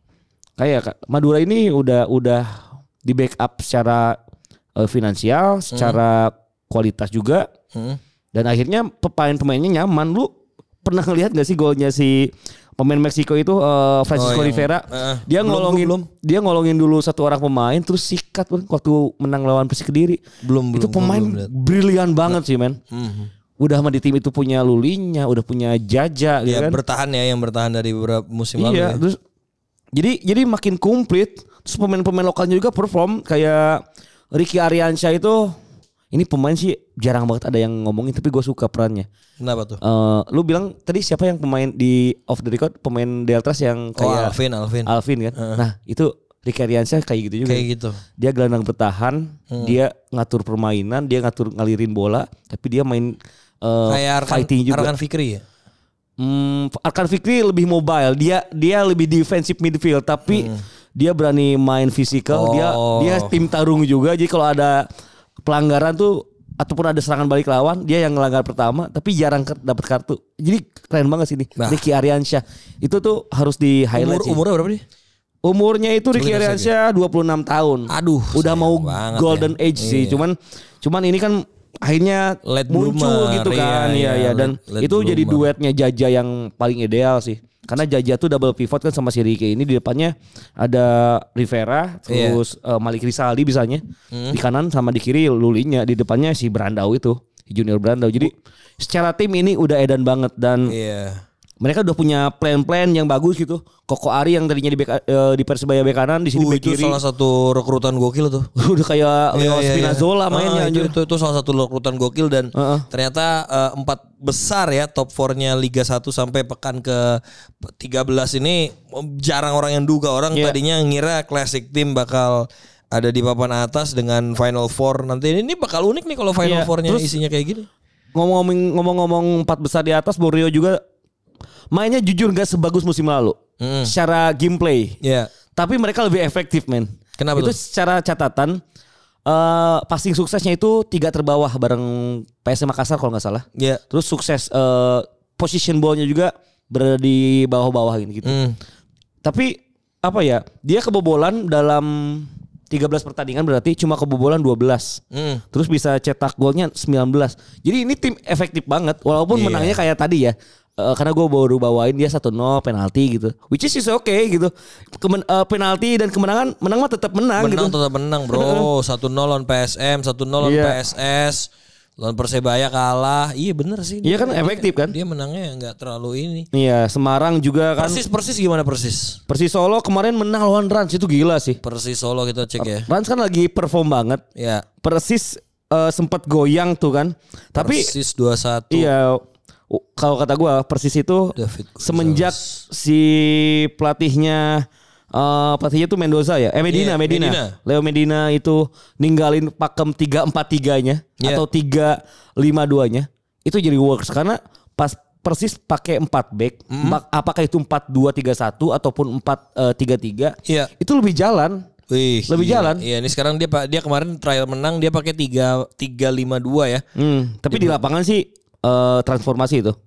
kayak Madura ini udah udah di backup secara uh, finansial, secara kualitas juga. Hmm. Dan akhirnya pemain-pemainnya nyaman. Lu pernah ngelihat gak sih golnya si pemain Meksiko itu uh, Francisco Oh, yang- Rivera? uh, dia belum, ngolongin belum. dia ngolongin dulu satu orang pemain terus sikat bro, waktu menang lawan Persik Kediri. Belum, Itu belum, pemain belum lihat. brilian banget sih men. Mhm. Udah sama di tim itu punya Lulinya, udah punya Jaja gitu Ya kan. bertahan ya yang bertahan dari beberapa musim lalu Iya, ya. terus jadi jadi makin komplit. Terus pemain-pemain lokalnya juga perform kayak Ricky Ariansyah itu. Ini pemain sih jarang banget ada yang ngomongin tapi gue suka perannya. Kenapa tuh? Eh, lu bilang tadi siapa yang pemain di off the record pemain Deltras yang Oh, kayak Alvin, Alvin. Alvin kan? Nah itu Ricky Ariansyah kayak gitu juga. Kayak gitu. Dia gelandang bertahan, dia ngatur permainan, dia ngatur ngalirin bola, tapi dia main eh, Kayak Arkan, fighting juga. Arkan Fikri ya? Hmm, Arkan Fikri lebih mobile, dia dia lebih defensive midfield, tapi dia berani main physical, dia Oh. dia tim tarung juga. Jadi kalau ada pelanggaran tuh ataupun ada serangan balik lawan, dia yang ngelanggar pertama tapi jarang ke- dapat kartu. Jadi keren banget sih nih. Nah. Ricky Ariansyah. Itu tuh harus di highlight Umur, sih. umurnya berapa nih? Umurnya itu Ricky Sebentar Ariansyah dua puluh enam tahun. Aduh, udah mau banget golden ya. age sih. Iya. Cuman cuman ini kan akhirnya Late muncul bloomer, gitu kan. iya, Iya iya, ya dan late- late itu jadi bloomer. duetnya Jaja yang paling ideal sih. Karena Jaja tuh double pivot kan sama si Ricky ini, di depannya ada Rivera, terus eh, Malik Rizaldi misalnya di kanan sama di kiri Lulinya, di depannya si Brandau itu Junior Brandau. Jadi secara tim ini udah edan banget dan Iya. mereka udah punya plan-plan yang bagus gitu. Koko Ari yang tadinya di bek, eh, di Persebaya bek kanan, di sini Uh, bek itu kiri. salah satu rekrutan gokil tuh. Udah kayak Leo Iya, iya, Spinazzola iya. mainnya Ah, itu, anjir. itu, itu salah satu rekrutan gokil dan Heeh. ternyata eh, empat besar ya top empat-nya Liga satu sampai pekan ke tiga belas ini jarang orang yang duga. Orang Iya. tadinya ngira Classic Team bakal ada di papan atas dengan Final Four. Nanti ini bakal unik nih kalau Final Iya, Four-nya terus- isinya kayak gini. Ngomong-ngomong ngomong-ngomong empat besar di atas, Borneo juga mainnya jujur gak sebagus musim lalu. Mm. Secara gameplay. Iya. Tapi mereka lebih efektif, men. Kenapa itu tuh? secara catatan eh passing suksesnya itu tiga terbawah bareng P S M Makassar kalau nggak salah. Iya. Terus sukses eh position ball-nya juga berada di bawah-bawah gitu. Mm. Tapi apa ya? Dia kebobolan dalam tiga belas pertandingan berarti cuma kebobolan dua belas. Mm. Terus bisa cetak golnya sembilan belas. Jadi ini tim efektif banget walaupun Iya. menangnya kayak tadi ya. Eh, karena gue baru bawain dia satu nol penalti gitu. Which is is okay gitu. Kemen, eh, penalti dan kemenangan menang mah tetap menang, Menang gitu. tetap menang bro. satu nol lawan P S M, satu nol lawan Iya. P S S. Lawan Persebaya kalah. Iya bener sih. Iya Dia- kan, efektif kan? Dia menangnya nggak terlalu ini. Iya, Semarang juga kan. Persis Persis gimana Persis? Persis Solo kemarin menang lawan Rans, itu gila sih. Persis Solo kita cek ya. Rans kan lagi perform banget. Ya. Persis eh, sempat goyang tuh kan. Tapi Persis dua satu. iya, uh, kalau kata gua Persis itu David Gonzalez. semenjak si pelatihnya eh, pelatihnya tuh Mendoza ya. Eh Medina, Iya, Medina. Medina. Leo Medina itu ninggalin pakem tiga empat tiga-nya Iya. atau tiga lima dua-nya. Itu jadi works karena pas Persis pakai empat back, Hmm. mak- apakah itu empat dua tiga satu ataupun empat tiga tiga, Iya. itu lebih jalan. Wih, Lebih iya. jalan. Iya, ini sekarang dia Pak dia kemarin trial menang dia pakai tiga tiga lima dua ya. Hmm, tapi di lapangan sih eh, transformasi itu.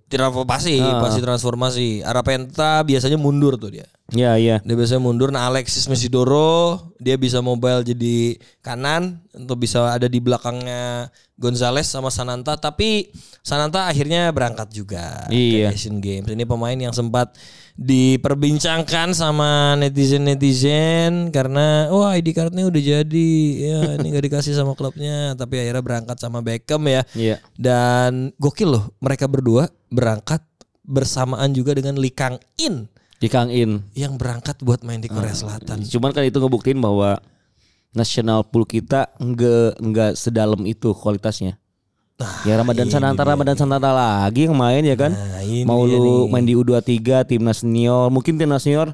Transformasi, Ah. pasti transformasi. Arapenta biasanya mundur tuh dia. Iya, iya. Dia biasanya mundur. Nah Alexis Mesidoro dia bisa mobile jadi kanan untuk bisa ada di belakangnya Gonzales sama Sananta. Tapi Sananta akhirnya berangkat juga Iya. ke Asian Games. Ini pemain yang sempat diperbincangkan sama netizen-netizen karena wah I D cardnya udah jadi ya ini gak dikasih sama klubnya. Tapi akhirnya berangkat sama Beckham ya. Iya. Dan gokil loh mereka berdua berangkat bersamaan juga dengan Lee Kang In Di Kang In. yang berangkat buat main di Korea Selatan. Cuman kan itu ngebuktiin bahwa national pool kita enggak enggak sedalam itu kualitasnya. Nah, Ya Ramadan ini Sananta dia. Ramadan Sananta lagi yang main ya kan. Nah, ini Mau dia lu nih. main di U dua puluh tiga timnas senior, mungkin timnas senior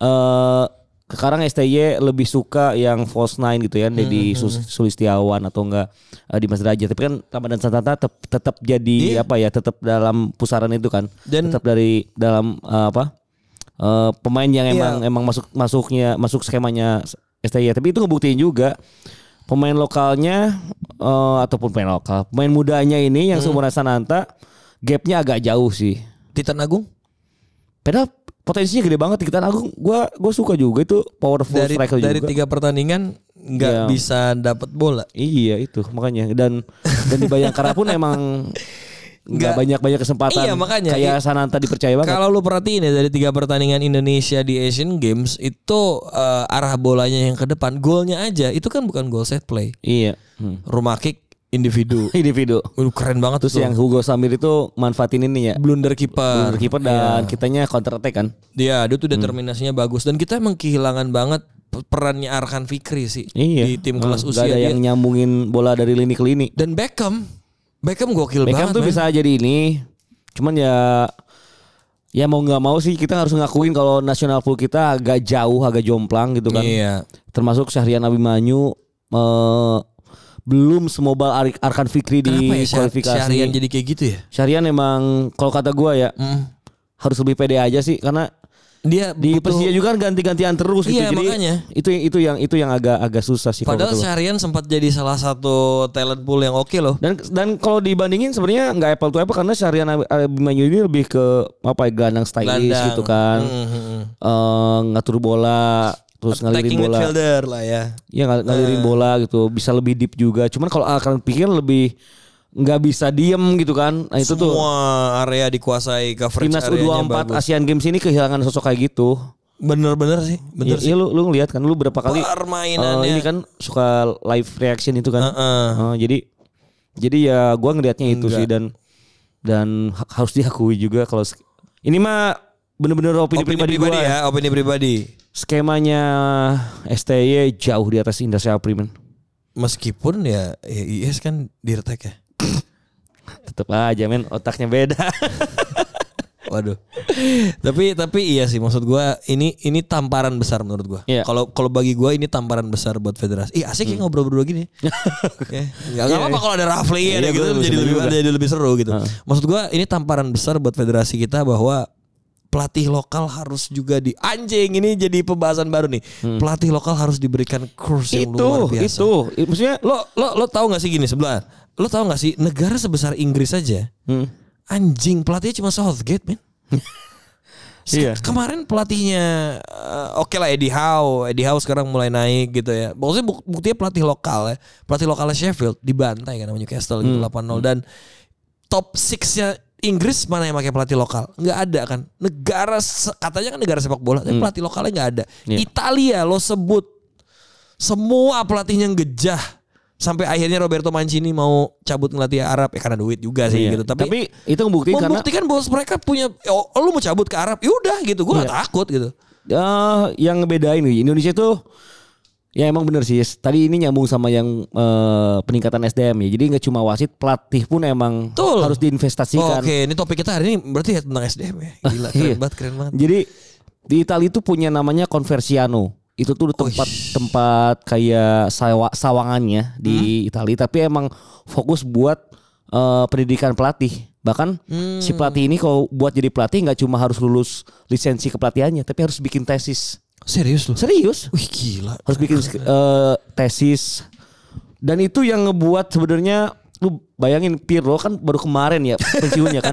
eh sekarang S T Y lebih suka yang false nine gitu ya, Hmm, Dedi Sus- Sulistiawan atau enggak eh, Dimas Derajat. Tapi kan Ramadan Sananta tetap tetap jadi Iya. apa ya, tetap dalam pusaran itu kan. Dan- tetap dari dalam eh, apa? eh, pemain yang Iya. emang emang masuk masuknya masuk skemanya S T Y. Tapi itu ngebuktiin juga pemain lokalnya eh, ataupun pemain lokal, pemain mudanya ini yang Hmm. seumuran Sananta gapnya agak jauh sih. Titan Agung Padahal potensinya gede banget Titan Agung. Gua gua suka juga itu powerful dari striker dari juga. tiga pertandingan nggak Iya. bisa dapat bola. Iya itu makanya dan dan di Bayangkara pun emang nggak Nggak- banyak-banyak kesempatan. Iya, makanya. Kayak Sananta dipercaya banget. Kalau lu perhatiin ya dari tiga pertandingan Indonesia di Asian Games itu eh, arah bolanya yang ke depan, golnya aja itu kan bukan gol set play, Iya. Hmm. rumah kick individu. Individu. Waduh, keren banget Terus tuh. yang Hugo Samir itu manfaatin ini ya. blunder kiper. Blunder kiper dan kitanya counter attack kan. Dia, dia tuh determinasinya bagus dan kita emang kehilangan banget perannya Arkan Fikri sih Iya. di tim kelas Nggak usia ada dia. yang nyambungin bola dari lini ke lini. Dan Beckham, Beckham gokil Beckham banget. tuh men. bisa jadi ini. Cuman ya ya mau nggak mau sih kita harus ngakuin kalau national pool kita agak jauh, agak jomplang gitu kan. Iya. Termasuk Syahrian Abimanyu eh, belum semobile Ar- Arkan Fikri di Kenapa ya Syah- kualifikasi. Syahrian jadi kayak gitu ya? Syahrian emang kalau kata gua ya Mm. harus lebih pede aja sih karena Dia di butuh- Persija juga kan ganti-gantian terus gitu. Iya, Jadi makanya. itu itu yang itu yang agak agak susah sih kalau Padahal kata gua. Syahrian sempat jadi salah satu talent pool yang oke loh. Dan dan kalau dibandingin sebenarnya nggak apple to apple karena Syahrian Ab- Abimanyu ini lebih ke apa ya gelandang stylish Gelandang. gitu kan. Mm, mm, mm. Eh, ngatur bola terus ngalirin Attacking bola. midfielder lah ya. Iya ng- ngalirin bola gitu, bisa lebih deep juga. Cuman kalau akan pikir lebih nggak bisa diem gitu kan. Nah itu Semua tuh area dikuasai, coverage timnas U areanya dua puluh empat bagus. Asian Games ini kehilangan sosok kayak gitu. Bener-bener sih, bener Iya sih. iya, lu lu ngeliat kan lu berapa kali Permainannya. eh, ini kan suka live reaction itu kan. Heeh. Eh, jadi jadi ya gua ngelihatnya itu Enggak. sih dan dan ha- harus diakui juga kalau sk- ini mah bener-bener opini, Opini pribadi, pribadi gua ya, opini pribadi. Skemanya S T Y jauh di atas Indra Syafri men. Meskipun ya, ya I S kan dirtek ya. Tetep aja men otaknya beda. Waduh. tapi tapi iya sih maksud gua ini ini tamparan besar menurut gua. Iya. Kalau kalau bagi gua ini tamparan besar buat federasi. Ih asik ya ngobrol berdua gini. Oke. Enggak Iya, apa-apa iya. kalau ada Rafli Iya, ada gitu gua jadi seneng lebih juga. jadi lebih seru gitu. Maksud gua ini tamparan besar buat federasi kita bahwa pelatih lokal harus juga di anjing ini jadi pembahasan baru nih. Pelatih lokal harus diberikan kurs yang itu luar biasa. itu I- maksudnya Lo lo lo tahu nggak sih gini sebelah? Lo tahu nggak sih negara sebesar Inggris aja hmm. anjing pelatihnya cuma Southgate men. Se- Iya. Kemarin pelatihnya eh, oke lah Eddie Howe, Eddie Howe sekarang mulai naik gitu ya. Maksudnya buk- buktinya pelatih lokal ya, pelatih lokalnya Sheffield dibantai kan sama Newcastle gitu delapan nol dan top enam-nya Inggris mana yang pakai pelatih lokal? Nggak ada kan. Negara se- katanya kan negara sepak bola, tapi pelatih lokalnya nggak ada. Iya. Italia lo sebut semua pelatihnya gejah. Sampai akhirnya Roberto Mancini mau cabut ngelatih Arab ya karena duit juga sih Iya. gitu. Tapi, Tapi itu membuktikan karena membuktikan bahwa mereka punya oh, lu mau cabut ke Arab, yaudah gitu. Gue gak Iya. takut gitu. eh, yang ngebedain nih Indonesia tuh ya emang bener sih. Tadi ini nyambung sama yang eh, peningkatan S D M ya. Jadi nggak cuma wasit, pelatih pun emang Betul. harus Oh, diinvestasikan. Oke, ini topik kita hari ini berarti ya tentang S D M ya. Gila, keren Iya. banget, keren banget. Jadi di Italia itu punya namanya Conversiano. Itu tuh tempat tempat kayak sawa, sawangannya di Hmm? Italia, tapi emang fokus buat eh, pendidikan pelatih. Bahkan Hmm. si pelatih ini kalau buat jadi pelatih nggak cuma harus lulus lisensi kepelatihannya, tapi harus bikin tesis. Serius lu? Serius? Wih gila. Harus bikin eh, tesis. Dan itu yang ngebuat sebenarnya lu bayangin Pirlo kan baru kemarin ya pensiunnya kan.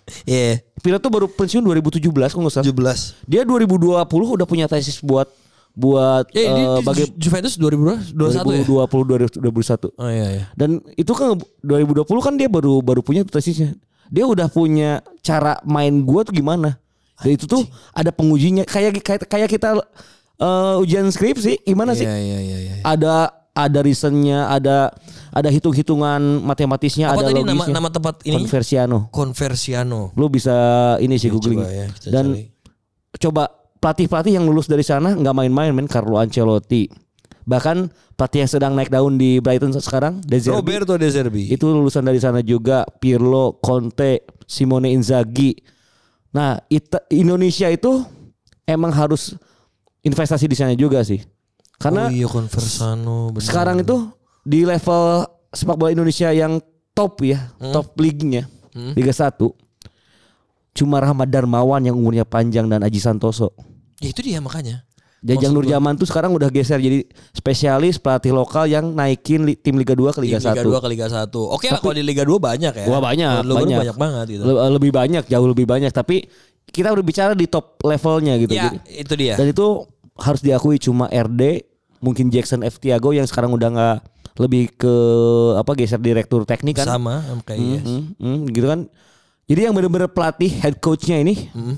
Iya. Yeah. Pirlo tuh baru pensiun dua ribu tujuh belas kalau nggak salah. tujuh belas. Dia dua ribu dua puluh udah punya tesis buat buat Ya, uh, di, bagi di Juventus dua ribu dua puluh satu ya? dua ribu dua puluh dua ribu satu. Oh iya iya. Dan itu kan dua ribu dua puluh kan dia baru baru punya tesisnya. Dia udah punya cara main gua tuh gimana. Dan itu tuh ada pengujinya kayak kayak kayak kita uh, ujian skripsi gimana sih? Iya iya iya iya. Ada ada reasonnya, ada ada hitung-hitungan matematisnya, apa ada tadi logisnya. nama nama tempat ini? Conversiano. Conversiano. Lu bisa ini sih Ya, googling. coba ya, kita Dan cari. coba pelatih-pelatih yang lulus dari sana nggak main-main, men. Carlo Ancelotti. Bahkan pelatih yang sedang naik daun di Brighton sekarang, De Zerbi. Roberto De Zerbi. Itu lulusan dari sana juga. Pirlo, Conte, Simone Inzaghi. Nah, Ita- Indonesia itu emang harus investasi di sana juga sih. Karena oh iya Conversano bener. sekarang itu di level sepak bola Indonesia yang top ya, hmm. top league-nya, hmm. Liga satu. Cuma Rahmat Darmawan yang umurnya panjang dan Aji Santoso. Ya itu dia makanya. Jajang Nurjaman tuh sekarang udah geser jadi spesialis pelatih lokal yang naikin li, tim Liga dua ke Liga satu. Liga dua ke Liga satu. Oke lah kalau di Liga dua banyak ya. Wah banyak, Lu banyak. banyak banget gitu. Le- lebih banyak, jauh lebih banyak. Tapi kita udah bicara di top levelnya gitu. Ya, jadi, itu dia. Dan itu harus diakui cuma R D, mungkin Jackson F. Tiago yang sekarang udah nggak lebih ke apa geser direktur teknik kan. Sama kayak Hmm, yes. hmm, hmm, gitu kan. Jadi yang benar-benar pelatih head coachnya ini. Hmm.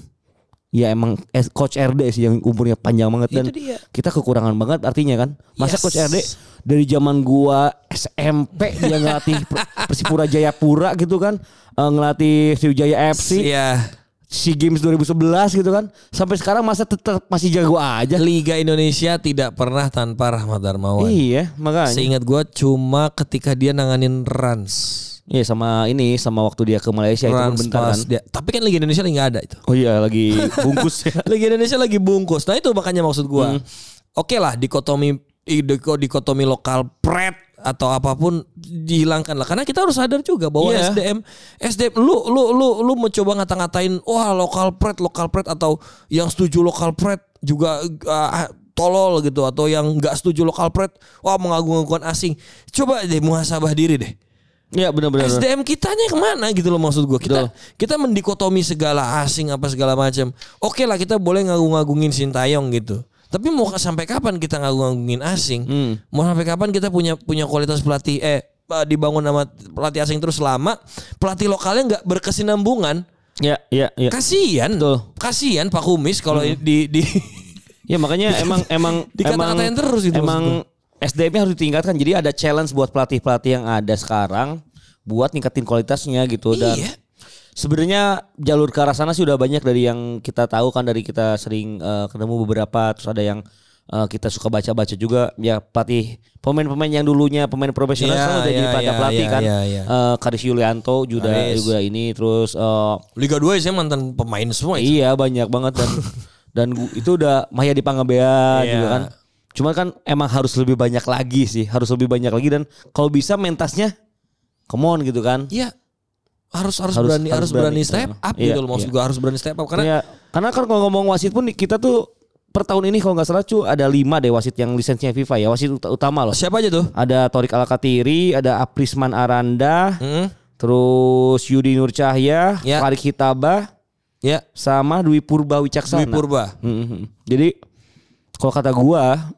Ya emang coach R D sih yang umurnya panjang banget dan Itu dia. kita kekurangan banget artinya kan. Masa Yes. coach R D dari zaman gua S M P dia ngelatih Persipura Jayapura gitu kan, uh, ngelatih Sriwijaya F C, Iya. SEA Games dua ribu sebelas gitu kan. Sampai sekarang masa tetap masih jago aja. Liga Indonesia tidak pernah tanpa Rahmat Darmawan. Iya, makanya. Seingat gue cuma ketika dia nanganin Rans. Iya sama ini sama waktu dia ke Malaysia itu kan Rans bentar pas kan. dia. Tapi kan Liga Indonesia lagi nggak ada itu. Oh iya lagi bungkus ya. Liga Indonesia lagi bungkus. Nah itu makanya maksud gue. Hmm. Oke lah dikotomi diko- dikotomi lokal pret atau apapun dihilangkan lah. Karena kita harus sadar juga bahwa Iya. S D M S D M lu lu lu lu mencoba ngata-ngatain wah lokal pret lokal pret atau yang setuju lokal pret juga uh, tolol gitu atau yang nggak setuju lokal pret wah mengagung-agungkan asing. Coba deh muhasabah diri deh. Iya benar-benar. S D M kitanya kemana gitu loh maksud gue. Kita Betul. kita mendikotomi segala asing apa segala macam. Oke lah kita boleh ngagung-ngagungin Sintayong gitu. Tapi mau sampai kapan kita ngagung-ngagungin asing? Hmm. Mau sampai kapan kita punya punya kualitas pelatih eh dibangun sama pelatih asing terus lama, pelatih lokalnya nggak berkesinambungan? Ya, ya, ya. Kasian. Betul. Kasian Pak Kumis kalau Hmm. di di Ya makanya emang emang Dikata-katain emang, terus gitu emang S D M-nya harus ditingkatkan. Jadi ada challenge buat pelatih-pelatih yang ada sekarang buat ningkatin kualitasnya gitu dan Iya. sebenarnya jalur ke arah sana sih udah banyak dari yang kita tahu kan dari kita sering uh, ketemu beberapa terus ada yang uh, kita suka baca-baca juga ya pelatih pemain-pemain yang dulunya pemain profesional Iya, sekarang udah iya, jadi pelatih iya, pelatih iya, kan. iya, iya. Uh, Karis Yulianto juga Karis. juga ini terus uh, Liga dua saya mantan pemain semua itu. iya banyak banget dan dan gu- itu udah Mahyadi Panggabean Iya. juga kan. Cuma kan emang harus lebih banyak lagi sih, harus lebih banyak lagi dan kalau bisa mentasnya come on gitu kan. Iya. Harus, harus Harus- berani harus harus berani, berani. step up Iya, gitu loh maksud iya. gua harus berani step up karena Ya, karena kan kalau ngomong wasit pun kita tuh per tahun ini kalau nggak salah cu ada lima deh wasit yang lisensinya FIFA ya, wasit ut- utama loh. siapa aja tuh? Ada Torik Alkatiri, ada Aprisman Aranda, Hmm? terus Yudi Nur Cahya, Ya. Farid Hitabah, Ya, sama Dwi Purba Wicaksana. Dwi Purba. Mhm. Jadi kalau kata gua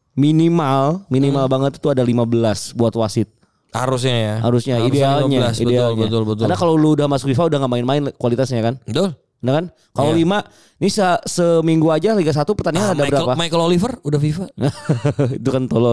minimal minimal Hmm. banget itu ada lima belas buat wasit. Harusnya ya. Harusnya, Harusnya idealnya, lima belas, betul, idealnya. betul, betul. Karena kalau lu udah masuk FIFA udah nggak main-main kualitasnya kan. Betul. Benar kan? Kalau Iya. lima, ini se- seminggu aja Liga satu pertandingan Ah, ada Michael, berapa? Michael Oliver udah FIFA. Itu kan tolol.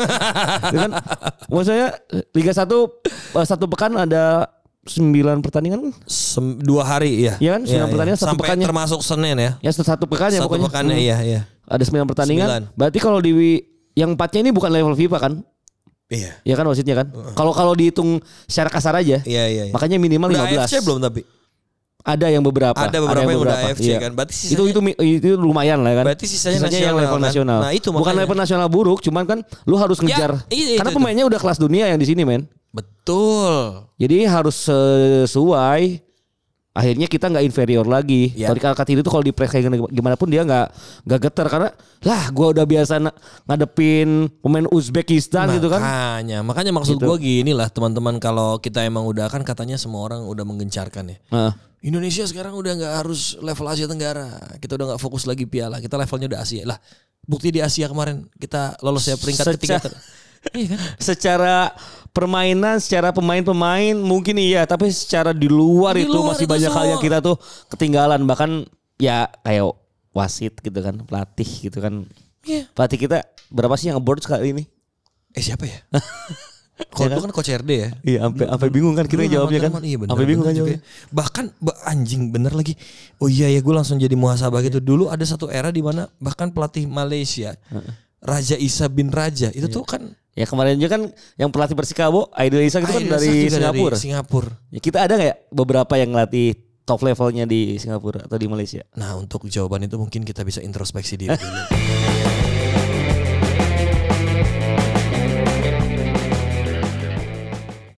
Itu kan maksudnya Liga satu eh, satu pekan ada sembilan pertandingan. Sem- dua hari ya. Iya kan? Sembilan pertandingan satu Sampai pekannya. termasuk Senin ya. Ya satu pekan ya Satu pokoknya. pekannya Hmm. iya iya. Ada sembilan pertandingan. Sembilan. Berarti kalau di yang empatnya ini bukan level FIFA kan? Iya. Ya kan wasitnya kan? Kalau kalau dihitung secara kasar aja. Iya iya. iya. Makanya minimal Udah lima belas. A F C belum tapi. Ada yang beberapa. Ada beberapa yang udah A F C kan. Berarti itu sisanya- itu itu lumayan lah kan. Berarti sisanya yang nasional level kan? nasional. Nah, itu bukan makanya. level nasional buruk, cuman kan lu harus ngejar. iya, karena itu, pemainnya udah kelas dunia yang di sini, men. Betul. Jadi harus sesuai. Akhirnya kita nggak inferior lagi. Ya. Torik Alkatiri itu kalau di press kayak gimana pun dia nggak nggak geter karena lah gue udah biasa na- ngadepin pemain Uzbekistan gitu kan. Makanya, makanya maksud Gitu. gue gini lah teman-teman kalau kita emang udah kan katanya semua orang udah menggencarkan ya. Nah, Indonesia sekarang udah nggak harus level Asia Tenggara. Kita udah nggak fokus lagi piala. Kita levelnya udah Asia. Lah, bukti di Asia kemarin kita lolos ya peringkat Seca- ketiga. Ter- iya kan? Secara permainan, secara pemain-pemain mungkin iya, tapi secara di luar Di itu luar masih itu banyak hal semua. yang kita tuh ketinggalan. Bahkan ya kayak wasit gitu kan, pelatih gitu kan. Iya. Pelatih kita berapa sih yang board sekali ini? Eh siapa ya? Kalau dulu kan Coach R D ya. Iya, sampai sampai bingung kan kita Dulu jawabnya kan. teman-teman, iya bener, Sampai bingung bener kan juga jawabnya. ya. Bahkan ba- anjing bener lagi. Oh iya ya gue langsung jadi muhasabah gitu. Dulu ada satu era di mana bahkan pelatih Malaysia Raja Isa bin Raja itu tuh kan Ya kemarin juga kan yang pelatih Persikabo, Aidil Isak itu kan Aidil dari Isak juga Singapura. Dari Singapura. Ya, kita ada nggak ya beberapa yang ngelatih top levelnya di Singapura atau di Malaysia? Nah untuk jawaban itu mungkin kita bisa introspeksi diri dulu.